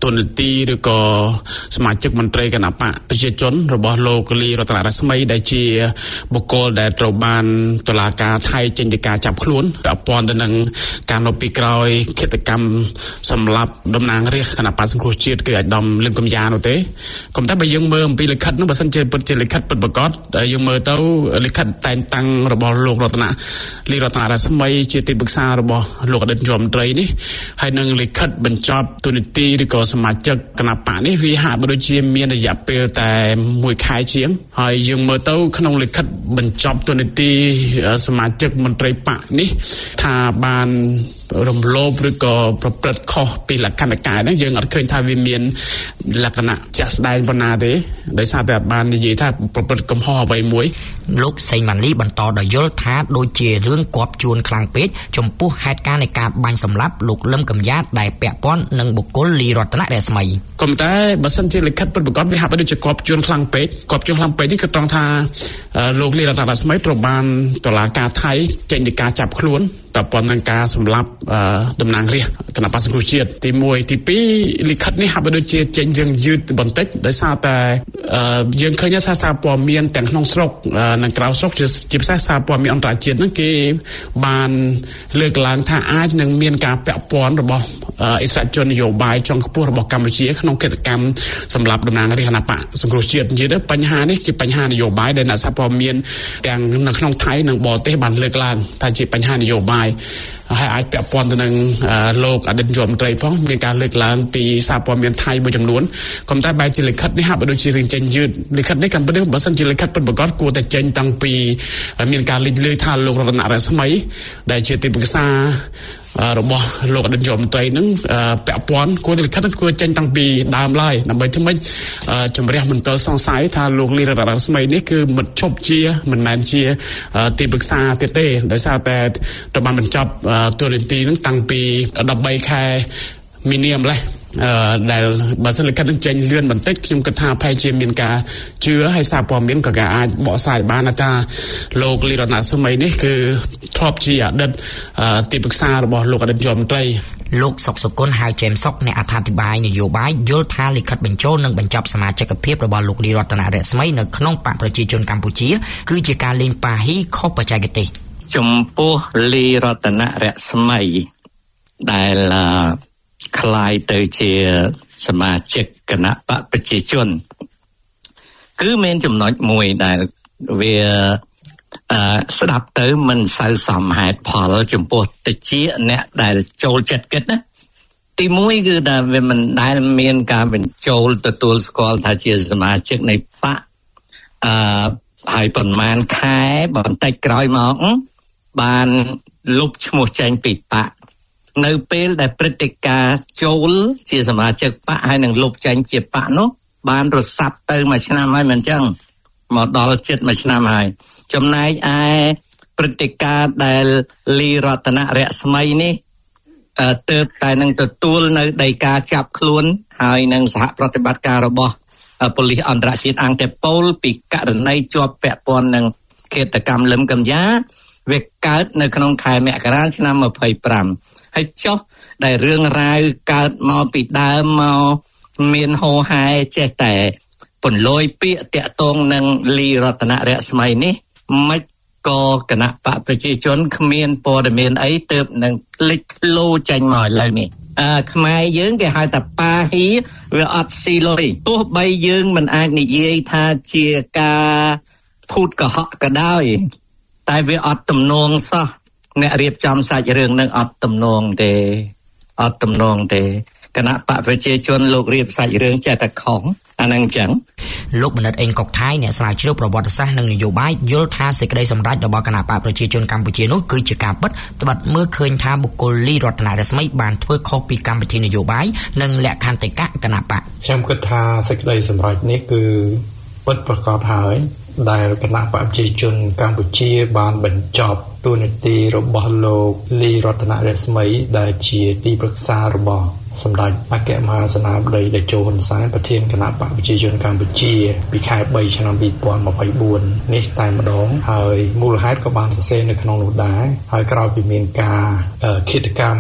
ទូនាទីឬក៏សមាជិកមន្ត្រីគណៈបកប្រជាជនរបស់លោកលីរតនរស្មីដែលជាបុគ្គលដែលត្រូវបានតុលាការថៃចេញដីកាចាប់ខ្លួនពាក់ព័ន្ធទៅនឹងការនៅពីក្រោយឃាតកម្មសម្លាប់តំណាងរាស្ត្រគណៈបកសង្គ្រោះជាតិគឺអាយដាមលឹមកំយ៉ានោះទេក៏តែបើយើងមើលអំពីលិខិតនោះបើសិនជាពិតជាលិខិតពិតប្រាកដយើងមើលទៅលិខិតតែងតាំងរបស់លោករតនលីរតនរស្មីជាទីប្រឹក្សារបស់លោកអតីតនាយករដ្ឋមន្ត្រីនេះហើយនឹងលិខិតបញ្ចប់ទូនីតិឬក៏សមាជិកគណៈបកនេះវាហាក់ដូចជាមានរយៈពេលតែមួយខែជាងហើយយើងមើលទៅក្នុងលិខិតបញ្ចប់ទូនីតិសមាជិកមន្ត្រីបកនេះថាបានរំលោភឬក៏ប្រព្រឹត្តខុសពីលក្ខណៈកាយហ្នឹងយើងអត់ឃើញថាវាមានលក្ខណៈចាស់ស្ដែងប៉ុណ្ណាទេដោយសារតែអត់បាននិយាយថាប្រព្រឹត្តកំហុសអ្វីមួយលោកសេងម៉ាលីបន្តដោយយល់ថាដូចជារឿងគប់ជួនខ្លាំងពេកចំពោះហេតុការណ៍នៃការបាញ់សម្លាប់លោកលឹមកំយ៉ាតដែលពាក់ព័ន្ធនឹងបុគ្គលលីរតនរស្មីក៏តែបើសិនជាលិខិតពិតប្រាកដវាហាក់បីដូចជាគប់ជួនខ្លាំងពេកគប់ជួនខ្លាំងពេកនេះគឺត្រង់ថាលោកលីរតនរស្មីត្រូវបានតុលាការថៃចេញដីកាចាប់ខ្លួនតែប៉ុន្តែការសម្លាប់តំណាងរាស្ត្រគណៈបក្សសង្គ្រោះជាតិទីមួយទីពីរលិខិតនេះហាក់បីដូចជាចេញរឿងយឺតបន្តិចដោយសារតែយើងឃើញថាសារព័ត៌មានទាំងក្នុងស្រុកនិងក្រៅស្រុកជាពិសេសសារព័ត៌មានអន្តរជាតិហ្នឹងគេបានលើកឡើងថាអាចនឹងមានការពាក់ព័ន្ធរបស់អិសរាជជននយោបាយចុងខ្ពស់របស់កម្ពុជាក្នុងកិច្ចកម្មសម្រាប់តំណាងរាស្ត្រគណៈបក្សសង្គ្រោះជាតិនិយាយទៅបញ្ហានេះជាបញ្ហានយោបាយដែលអ្នកសារព័ត៌មានទាំងនៅក្នុងថៃនិងបរទេសបានលើកឡើងថាជាបញ្ហានយោបាយហើយអាចពាក់ព័ន្ធទៅនឹងលោកអតីតនាយករដ្ឋមន្ត្រីផងមានការលើកឡើងពីសារព័ត៌មានថៃមួយចំនួនក៏តែបែរជាលិខិតនេះហាក់បីដូចជារឿងចេញយឺតលិខិតនេះកាន់ពិតបើសិនជាលិខិតពិតប្រាកដគួរតែចេញតាំងពីមានការលេចលឺថាលោករតនរស្មីដែលជាទីប្រឹក្សារបស់លោកអតីតនាយករដ្ឋមន្ត្រីនឹងពាក់ព័ន្ធគួរតែលិខិតគួរចេញតាំងពីដើមឡើយដើម្បីធ្វើម៉េចជំរះមន្ទិលសង្ស័យថាលោកលីរតនរស្មីនេះគឺមិនឈប់ជាមិនមែនជាទីប្រឹក្សាទៀតទេដោយសារតែត្រូវបានបញ្ចប់ទូរនីតិនឹងតាំងពីដប់បីខែមីនាម្លេះអឺដែលបើសិនលិខិតនឹងចេញលឿនបន្តិចខ្ញុំគិតថាប្រហែលជាមានការជឿហើយសារព័ត៌មានក៏គេអាចបកស្រាយបានថាលោកលីរតនរស្មីនេះគឺធ្លាប់ជាអតីតទីប្រឹក្សារបស់លោកអតីតនាយករដ្ឋមន្ត្រីលោកសុកសុគន្ធហៅចេមសុកអ្នកអត្ថាធិប្បាយនយោបាយយល់ថាលិខិតបញ្ចូលនិងបញ្ចប់សមាជិកភាពរបស់លោកលីរតនរស្មីនៅក្នុងបកប្រជាជនកម្ពុជាគឺជាការលេងប៉ាហ៊ីខុសបច្ចេកទេសចំពោះលីរតនរស្មីដែលคล้ายទៅជាសមាជិកគណៈបកប្រជាជនគឺមានចំណុចមួយដែលវាអឺស្ដាប់ទៅមិនសូវសមហេតុផលចំពោះតិចអ្នកដែលចូលចិត្តគិតណាទីមួយគឺថាវាមិនដែលមានការបញ្ចូលទទួលស្គាល់ថាជាសមាជិកនៃបកអឺហើយប្រហែលខែបន្តិចក្រោយមកបានលុបឈ្មោះចេញពីបកនៅពេលដែលព្រឹត្តិការណ៍ចូលជាសមាជិកបកហើយនឹងលុបចេញជាបកនោះបានរសាត់ទៅមួយឆ្នាំហើយមិនអញ្ចឹងមកដល់ជិតមួយឆ្នាំហើយចំណែកឯព្រឹត្តិការណ៍ដែលលីរតនរស្មីនេះទើបតែនឹងទទួលនៅដីកាចាប់ខ្លួនហើយនឹងសហប្រតិបត្តិការរបស់ប៉ូលីសអន្តរជាតិអង្គតេប៉ូលពីករណីជាប់ពាក់ព័ន្ធនឹងឃាតកម្មលឹមកំយ៉ាវាកើតនៅក្នុងខែមករាឆ្នាំยี่สิบห้าហើយចុះដែលរឿងរ៉ាវកើតមកពីដើមមកមានហោហែចេះតែពន្លយពាក្យតាក់ទងនឹងលីរតនរស្មីនេះមិនក៏គណៈបកប្រជាជនគ្មានព័ត៌មានអីទើបនឹងលេចធ្លោចេញមកឥឡូវនេះអឺខ្មែរយើងគេហៅថាប៉ាហ៊ីវាអត់ស៊ីលុយទោះបីយើងមិនអាចនិយាយថាជាការភូតកុហកក៏ដោយតែវាអត់ទំនងសោះអ្នករៀបចំសាច់រឿងនឹងអត់ទំនងទេអត់ទំនងទេគណៈបកប្រជាជនលោករៀបសាច់រឿងចេះតែខំអានឹងចឹងលោកបណ្ឌិតអេងកុកថៃអ្នកស្រាវជ្រាវប្រវត្តិសាស្ត្រនិងនយោបាយយល់ថាសេចក្តីសម្រេចរបស់គណៈបកប្រជាជនកម្ពុជានោះគឺជាការពិតត្បិតមើលឃើញថាបុគ្គលលីរតនរស្មីបានធ្វើខុសពីកម្មវិធីនយោបាយនិងលក្ខន្តិកៈគណៈបកខ្ញុំគិតថាសេចក្តីសម្រេចនេះគឺពិតប្រាកដហើយដែលគណៈបកប្រជាជនកម្ពុជាបានបញ្ចប់តួនាទីរបស់លោកលីរតនរស្មីដែលជាទីប្រឹក្សារបស់សម្ដេចអគ្គមហាសេនាបតីតេជោហ៊ុនសែនប្រធានគណៈបកប្រជាជនកម្ពុជាពីខែបីឆ្នាំยี่สิบยี่สิบสี่នេះតែម្ដងហើយមូលហេតុក៏បានសរសេរនៅក្នុងនោះដែរហើយក្រោយពីមានការឃាតកម្ម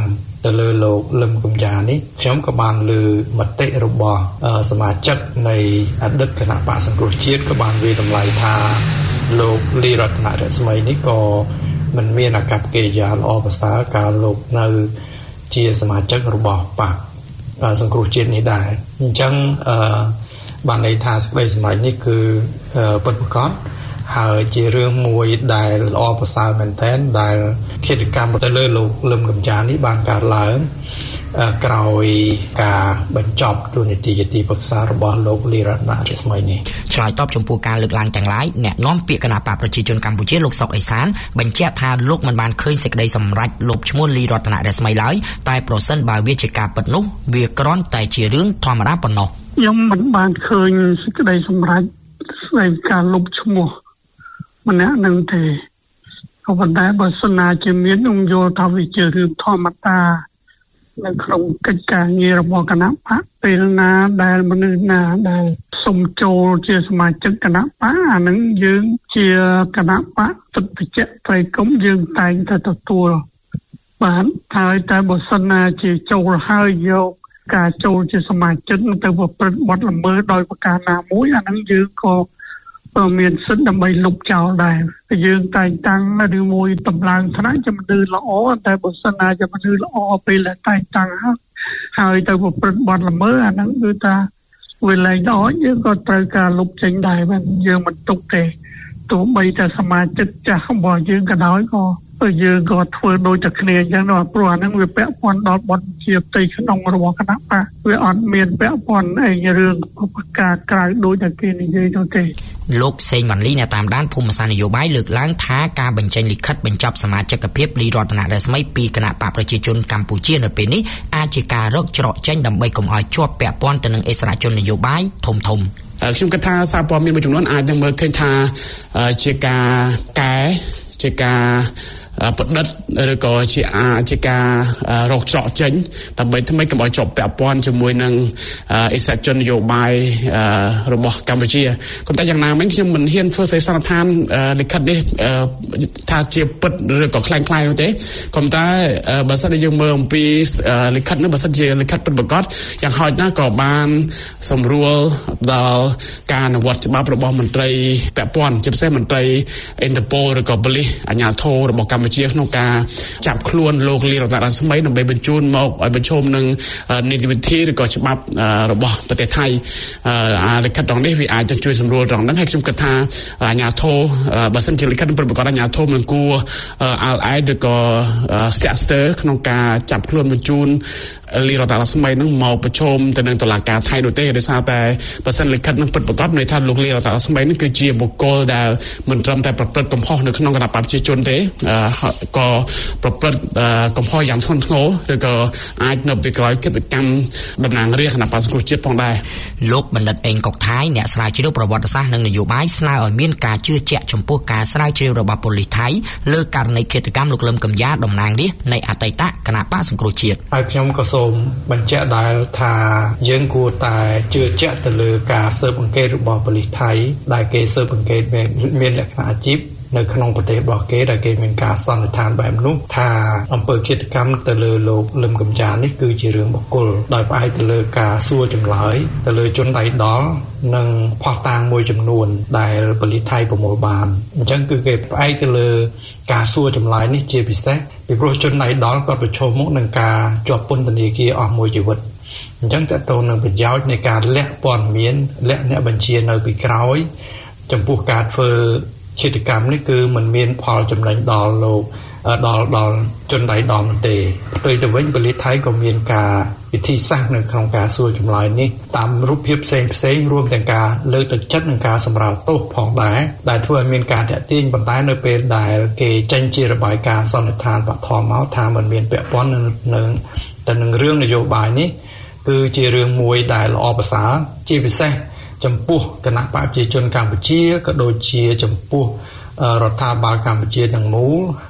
ទៅលើលោកលឹមកំយ៉ានេះខ្ញុំក៏បានលើមតិរបស់សមាជិកនៃអតីតគណៈបក្សសង្គ្រោះជាតិក៏បានវាតម្លៃថាលោកលីរតនៈរស្មីនេះក៏មិនមានអាកប្បកិរិយាល្អប្រសើរកាលលោកនៅជាសមាជិករបស់បក្សសង្គ្រោះជាតិនេះដែរអញ្ចឹងអឺបានន័យថាសេចក្តីសម្រេចនេះគឺពិតប្រាកដហើយជារឿងមួយដែលល្អប្រសើរមែនទែនដែលគិតកម្មទៅលើលោកលឹមកំយ៉ានេះបានកើតឡើងក្រោយការបញ្ចប់ទូនីតិជាទីប្រឹក្សារបស់លោកលីរតនៈរស្មីនេះឆ្លើយតបចំពោះការលើកឡើងទាំងឡាយអ្នកនាំពាក្យគណៈបកប្រជាជនកម្ពុជាលោកសុកអេសានបញ្ជាក់ថាលោកមិនបានឃើញសេចក្តីសម្រេចលុបឈ្មោះលីរតនៈរស្មីឡើយតែប្រសិនបើវាជាការពិតនោះវាគ្រាន់តែជារឿងធម្មតាប៉ុណ្ណោះខ្ញុំមិនបានឃើញសេចក្តីសម្រេចស្ដីការលុបឈ្មោះម្នាក់នឹងទេក៏ប៉ុន្តែបើសិនណាជាមានខ្ញុំយល់ថាវាជារឿងធម្មតានៅក្នុងកិច្ចការងាររបស់គណៈបកពេលណាដែលមនុស្សណាដែលសុំចូលជាសមាជិកគណៈបកអានឹងយើងជាគណៈបកទឹកបច្ចៈត្រីគុំយើងតែងតែទទួលបានហើយតែបើសិនណាជាចូលហើយយកការចូលជាសមាជិកទៅប្រព្រឹត្តបទល្មើសដោយប្រការណាមួយអានឹងយើងក៏មានសិទ្ធិដើម្បីលុបចោលដែរយើងតែងតាំងឬមួយតម្លើងថ្នាក់ជំនឿល្អតែបើសិនណាជំនឿល្អពេលតែងតាំងហើយទៅប្រព្រឹត្តបទល្មើសអាហ្នឹងគឺថាវាលែងល្អយើងក៏ត្រូវការលុបចេញដែរបាទយើងមិនទុកទេទោះបីតែសមាជិកចាស់របស់យើងក៏ដោយក៏យើងក៏ធ្វើដូចតែគ្នាអញ្ចឹងដល់ព្រោះអាហ្នឹងវាពាក់ព័ន្ធដល់បទជាផ្ទៃក្នុងរបស់គណៈបកវាអត់មានពាក់ព័ន្ធអីរឿងឧបការក្រៅដូចតែគេនិយាយនោះទេលោកសេងម៉ាន់លីអ្នកតាមដានភូមិសាស្ត្រនយោបាយលើកឡើងថាការបញ្ចេញលិខិតបញ្ចប់សមាជិកភាពលីរតនៈរស្មីពីគណៈបកប្រជាជនកម្ពុជានៅពេលនេះអាចជាការរកច្រកចេញដើម្បីកុំឲ្យជាប់ពាក់ព័ន្ធទៅនឹងអិសរាជននយោបាយធំធំខ្ញុំគិតថាសារព័ត៌មានមួយចំនួនអាចនឹងមើលឃើញថាជាការកែជាការបដិទ្ធឬក៏ជាជាការរកច្រកចេញដើម្បីធ្វើម៉េចកុំឲ្យជាប់ពាក់ព័ន្ធជាមួយនឹងអិសរាជននយោបាយរបស់កម្ពុជាក៏តែយ៉ាងណាមិញខ្ញុំមិនហ៊ានធ្វើសេចក្តីសន្និដ្ឋានលិខិតនេះថាជាពិតឬក៏คล้ายៗនោះទេក៏តែបើសិនជាយើងមើលអំពីលិខិតនោះបើសិនជាលិខិតពិតប្រាកដយ៉ាងហោចណាស់ក៏បានសម្រួលដល់ការអនុវត្តច្បាប់របស់មន្ត្រីពាក់ព័ន្ធជាពិសេសមន្ត្រីអិនតឺប៉ូលឬក៏ប៉ូលីសអាជ្ញាធររបស់កម្ពុជាក្នុងការចាប់ខ្លួនលោកលីរតនៈរស្មីដើម្បីបញ្ជូនមកឲ្យប្រឈមនឹងនីតិវិធីឬក៏ច្បាប់របស់ប្រទេសថៃអាលិខិតត្រង់នេះវាអាចจะជួយសម្រួលត្រង់ហ្នឹងហើយខ្ញុំគិតថាអាជ្ញាធរបើសិនជាលិខិតប្រកបអាជ្ញាធរមិនគួរអាលអែតឬក៏ស្ទាក់ស្ទើរក្នុងការចាប់ខ្លួនបញ្ជូនលីរតនៈរស្មីនឹងមកប្រឈមទៅនឹងតុលាការថៃនោះទេដោយសារតែបើសិនលិខិតនឹងពិតប្រាកដន័យថាលោកលីរតនៈរស្មីនឹងគឺជាបុគ្គលដែលមិនត្រឹមតែប្រព្រឹត្តកំហុសនៅក្នុងគណៈបកប្រជាជនទេក៏ប្រព្រឹត្តកំហុសយ៉ាងធ្ងន់ធ្ងរឬក៏អាចនៅពីក្រោយកិច្ចកម្មតំណាងរាស្ត្រគណៈបកសង្គ្រោះជាតិផងដែរលោកបណ្ឌិតអេងកុកថៃអ្នកស្រាវជ្រាវប្រវត្តិសាស្ត្រនិងនយោបាយស្នើឲ្យមានការជឿជាក់ចំពោះការស្រាវជ្រាវរបស់ប៉ូលីសថៃលើករណីឃាតកម្មលោកលឹមកំយ៉ាតំណាងរាស្ត្រនៃអតីតគណៈបកសង្គ្រោះជាតិហើយខ្ញុំក៏សូមបញ្ជាក់ដែរថាយើងគួរតែជឿជាក់ទៅលើការស៊ើបអង្កេតរបស់ប៉ូលីសថៃដែលគេស៊ើបអង្កេតមានលក្ខណៈអាជីពនៅក្នុងប្រទេសរបស់គេដែលគេមានការសន្និដ្ឋានបែបនោះថាអំពើឃាតកម្មទៅលើលោកលឹមកំយ៉ានេះគឺជារឿងបុគ្គលដោយផ្អែកទៅលើការសួរចម្លើយទៅលើជនដៃដល់និងផុសតាងមួយចំនួនដែលប៉ូលីសថៃប្រមូលបានអញ្ចឹងគឺគេផ្អែកទៅលើការសួរចម្លើយនេះជាពិសេសពីព្រោះជនដៃដល់គាត់ប្រឈមមុខនឹងការជាប់ពន្ធនាគារអស់មួយជីវិតអញ្ចឹងតើតើនឹងប្រយោជន៍នៃការលាក់ព័ត៌មានលាក់អ្នកបញ្ជានៅពីក្រោយចំពោះការធ្វើឃាតកម្មនេះគឺมันមានផលចំណេញដល់លោកដល់ដល់ជនដៃដល់នោះទេផ្ទុយទៅវិញប៉ូលីសថៃក៏មានការវិធីសាស្ត្រនៅក្នុងការសួរចម្លើយនេះតាមរូបភាពផ្សេងផ្សេងរួមទាំងការលើកទឹកចិត្តនិងការសម្រាលទោសផងដែរដែលធ្វើឲ្យមានការតាក់ទាញប៉ុន្តែនៅពេលដែលគេចេញជារបាយការណ៍សន្និដ្ឋានបឋមមកថាมันមានពាក់ព័ន្ធនឹងទៅនឹងរឿងនយោបាយនេះគឺជារឿងមួយដែលល្អប្រសើរជាពិសេសចំពោះគណៈបកប្រជាជនកម្ពុជាក៏ដូចជាចំពោះរដ្ឋាភិបាលកម្ពុជាទាំងមូល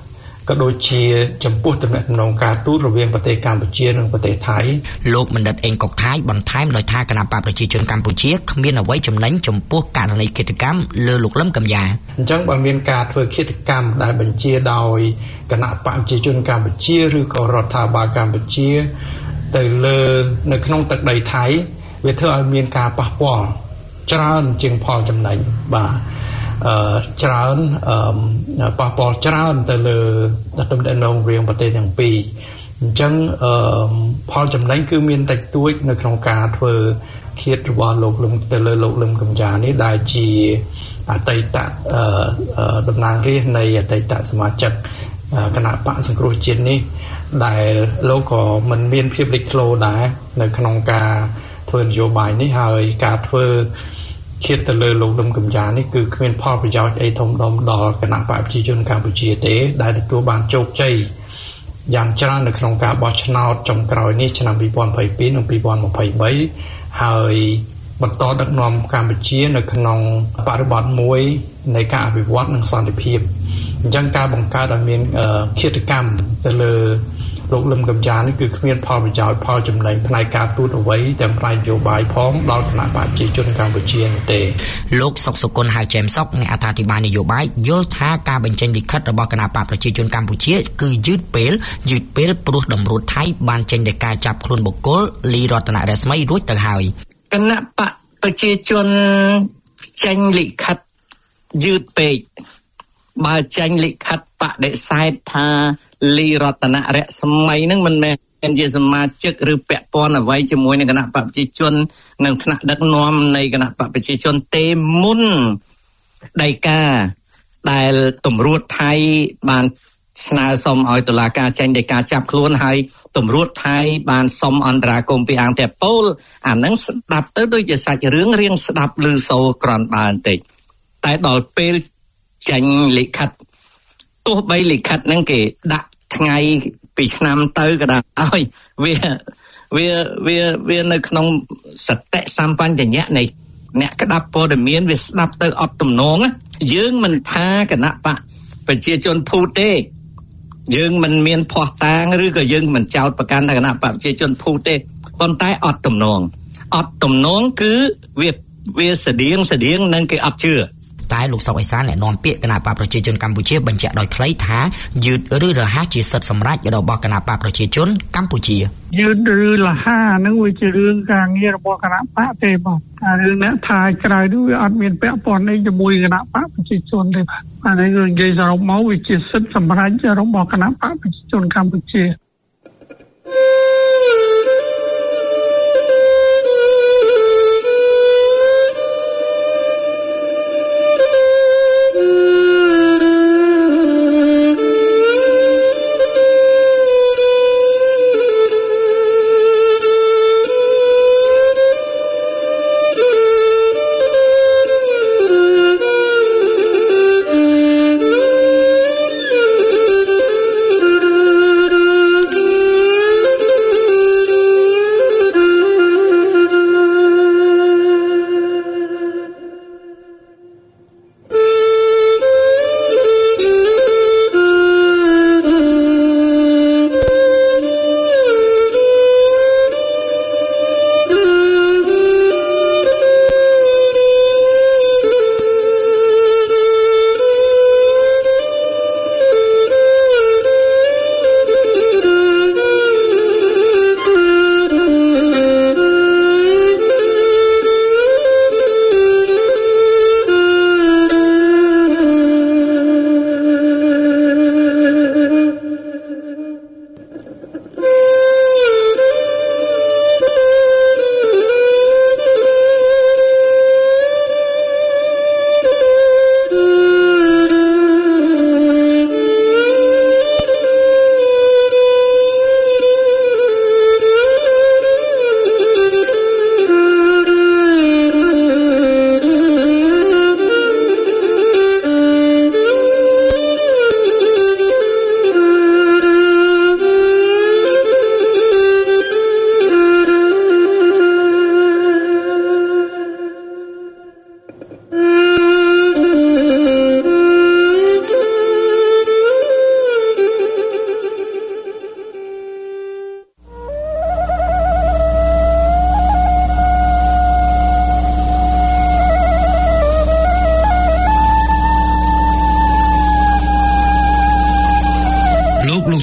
ក៏ដូចជាចំពោះទំនាក់ទំនងការទូតរវាងប្រទេសកម្ពុជានិងប្រទេសថៃលោកបណ្ឌិតអេងកុកថៃបន្ថែមដោយថាគណបកប្រជាជនកម្ពុជាគ្មានអ្វីចំណេញចំពោះករណីឃាតកម្មលើលោកលឹមកំយ៉ាអញ្ចឹងបើមានការធ្វើឃាតកម្មដែលបញ្ជាដោយគណបកប្រជាជនកម្ពុជាឬក៏រដ្ឋាភិបាលកម្ពុជាទៅលើនៅក្នុងទឹកដីថៃវាធ្វើឲ្យមានការប៉ះពាល់ច្រើនជាងផលចំណេញបាទអឺច្រើនអឺប៉ះពាល់ច្រើនទៅលើទំនាក់ទំនងរវាងប្រទេសទាំងពីរអញ្ចឹងអឺផលចំណេញគឺមានតិចតួចនៅក្នុងការធ្វើឃាតរបស់លោកលឹមទៅលើលោកលឹមកំយ៉ានេះដែលជាអតីតអឺតំណាងរាស្ត្រនៃអតីតសមាជិកគណៈបកសង្គ្រោះជាតិនេះដែលលោកក៏មិនមានភាពលេចធ្លោដែរនៅក្នុងការធ្វើនយោបាយនេះហើយការធ្វើឃាតទៅលើលោកលឹមកំយ៉ានេះគឺគ្មានផលប្រយោជន៍អីធំដុំដល់គណៈបកប្រជាជនកម្ពុជាទេដែលទទួលបានជោគជ័យយ៉ាងច្រើននៅក្នុងការបោះឆ្នោតចុងក្រោយនេះឆ្នាំពីរពាន់ยี่สิบสองនិងពីរពាន់ยี่สิบสามហើយបន្តដឹកនាំកម្ពុជានៅក្នុងបរិបទមួយនៃការអភិវឌ្ឍនិងសន្តិភាពអញ្ចឹងការបង្កើតឲ្យមានឃាតកម្មទៅលើលោកលឹមកំយ៉ានេះគឺគ្មានផលប្រយោជន៍ផលចំណេញផ្នែកការទូតអ្វីទាំងផ្នែកនយោបាយផងដល់គណៈបកប្រជាជនកម្ពុជានោះទេលោកសុកសុគន្ធហៅចែមសុកអ្នកអត្ថាធិប្បាយនយោបាយយល់ថាការបញ្ចេញលិខិតរបស់គណៈបកប្រជាជនកម្ពុជាគឺយឺតពេលយឺតពេលព្រោះតម្រួតថៃបានចេញដោយការចាប់ខ្លួនបុគ្គលលីរតនរស្មីរួចទៅហើយគណៈបកប្រជាជនចេញលិខិតយឺតពេកបើចេញលិខិតបដិសេធថាលីរតនរស្មីនឹងមិនមែនជាសមាជិកឬពាក់ព័ន្ធអ្វីជាមួយនឹងគណៈបកប្រជាជននិងថ្នាក់ដឹកនាំនៃគណៈបកប្រជាជនទេមុនដីកាដែលតម្រួតថៃបានស្នើសុំឲ្យតុលាការចេញដីកាចាប់ខ្លួនហើយតម្រួតថៃបានសុំអន្តរាគមន៍ពីអង្គតេប៉ូលអានឹងស្ដាប់ទៅដូចជាសាច់រឿងរៀងស្ដាប់ឮសូរក្រាន់បើបន្តិចតែដល់ពេលចេញលិខិតទោះបីលិខិតហ្នឹងគេដាក់ថ្ងៃពីឆ្នាំទៅក៏ដោយវាវាវាវានៅក្នុងសតិសម្បញ្ញៈនៃអ្នកក្តាប់ព័ត៌មានវាស្ដាប់ទៅអត់ទំនងយើងមិនថាគណៈបកប្រជាជនភូតទេយើងមិនមានភ័ស្តុតាងឬក៏យើងមិនចោទប្រកាន់ថាគណៈបកប្រជាជនភូតទេប៉ុន្តែអត់ទំនងអត់ទំនងគឺវាវាស្តៀងស្តៀងនឹងគេអត់ជឿតែលោកសុកអេសានអ្នកនាំពាក្យគណៈបកប្រជាជនកម្ពុជាបញ្ជាក់ដោយខ្លីថាយឺតឬរហ័សជាសិទ្ធិសម្រេចរបស់គណៈបកប្រជាជនកម្ពុជាយឺតឬរហ័សហ្នឹងវាជារឿងការងាររបស់គណៈបកទេបាទតែរឿងអ្នកថាក្រៅនេះវាអត់មានពាក់ព័ន្ធអីជាមួយគណៈបកប្រជាជនទេបាទអានេះគឺនិយាយសរុបមកវាជាសិទ្ធិសម្រេចរបស់គណៈបកប្រជាជនកម្ពុជា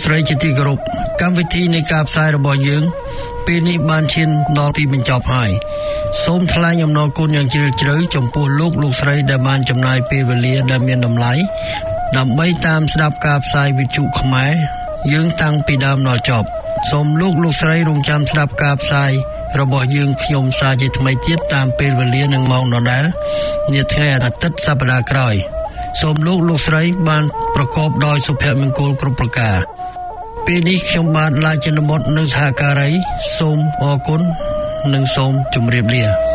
ស្រីជាទីគោរពកម្មវិធីនៃការផ្សាយរបស់យើងពេលនេះបានឈានដល់ទីបញ្ចប់ហើយសូមថ្លែងអំណរគុណយ៉ាងជ្រាលជ្រៅចំពោះលោកលោកស្រីដែលបានចំណាយពេលវេលាដែលមានតម្លៃដើម្បីតាមស្ដាប់ការផ្សាយវិទ្យុខ្មែរយើងតាំងពីដើមដល់ចប់សូមលោកលោកស្រីរងចាំស្ដាប់ការផ្សាយរបស់យើងខ្ញុំសាជាថ្មីទៀតតាមពេលវេលានិងម៉ោងដដែលនាថ្ងៃអាទិត្យសប្តាហ៍ក្រោយសូមលោកលោកស្រីបានប្រកបដោយសុភមង្គលគ្រប់ប្រការពេលនេះខ្ញុំបាទឡាយចិនបុត្រនិងសហការីសូមអរគុណនិងសូមជម្រាបលា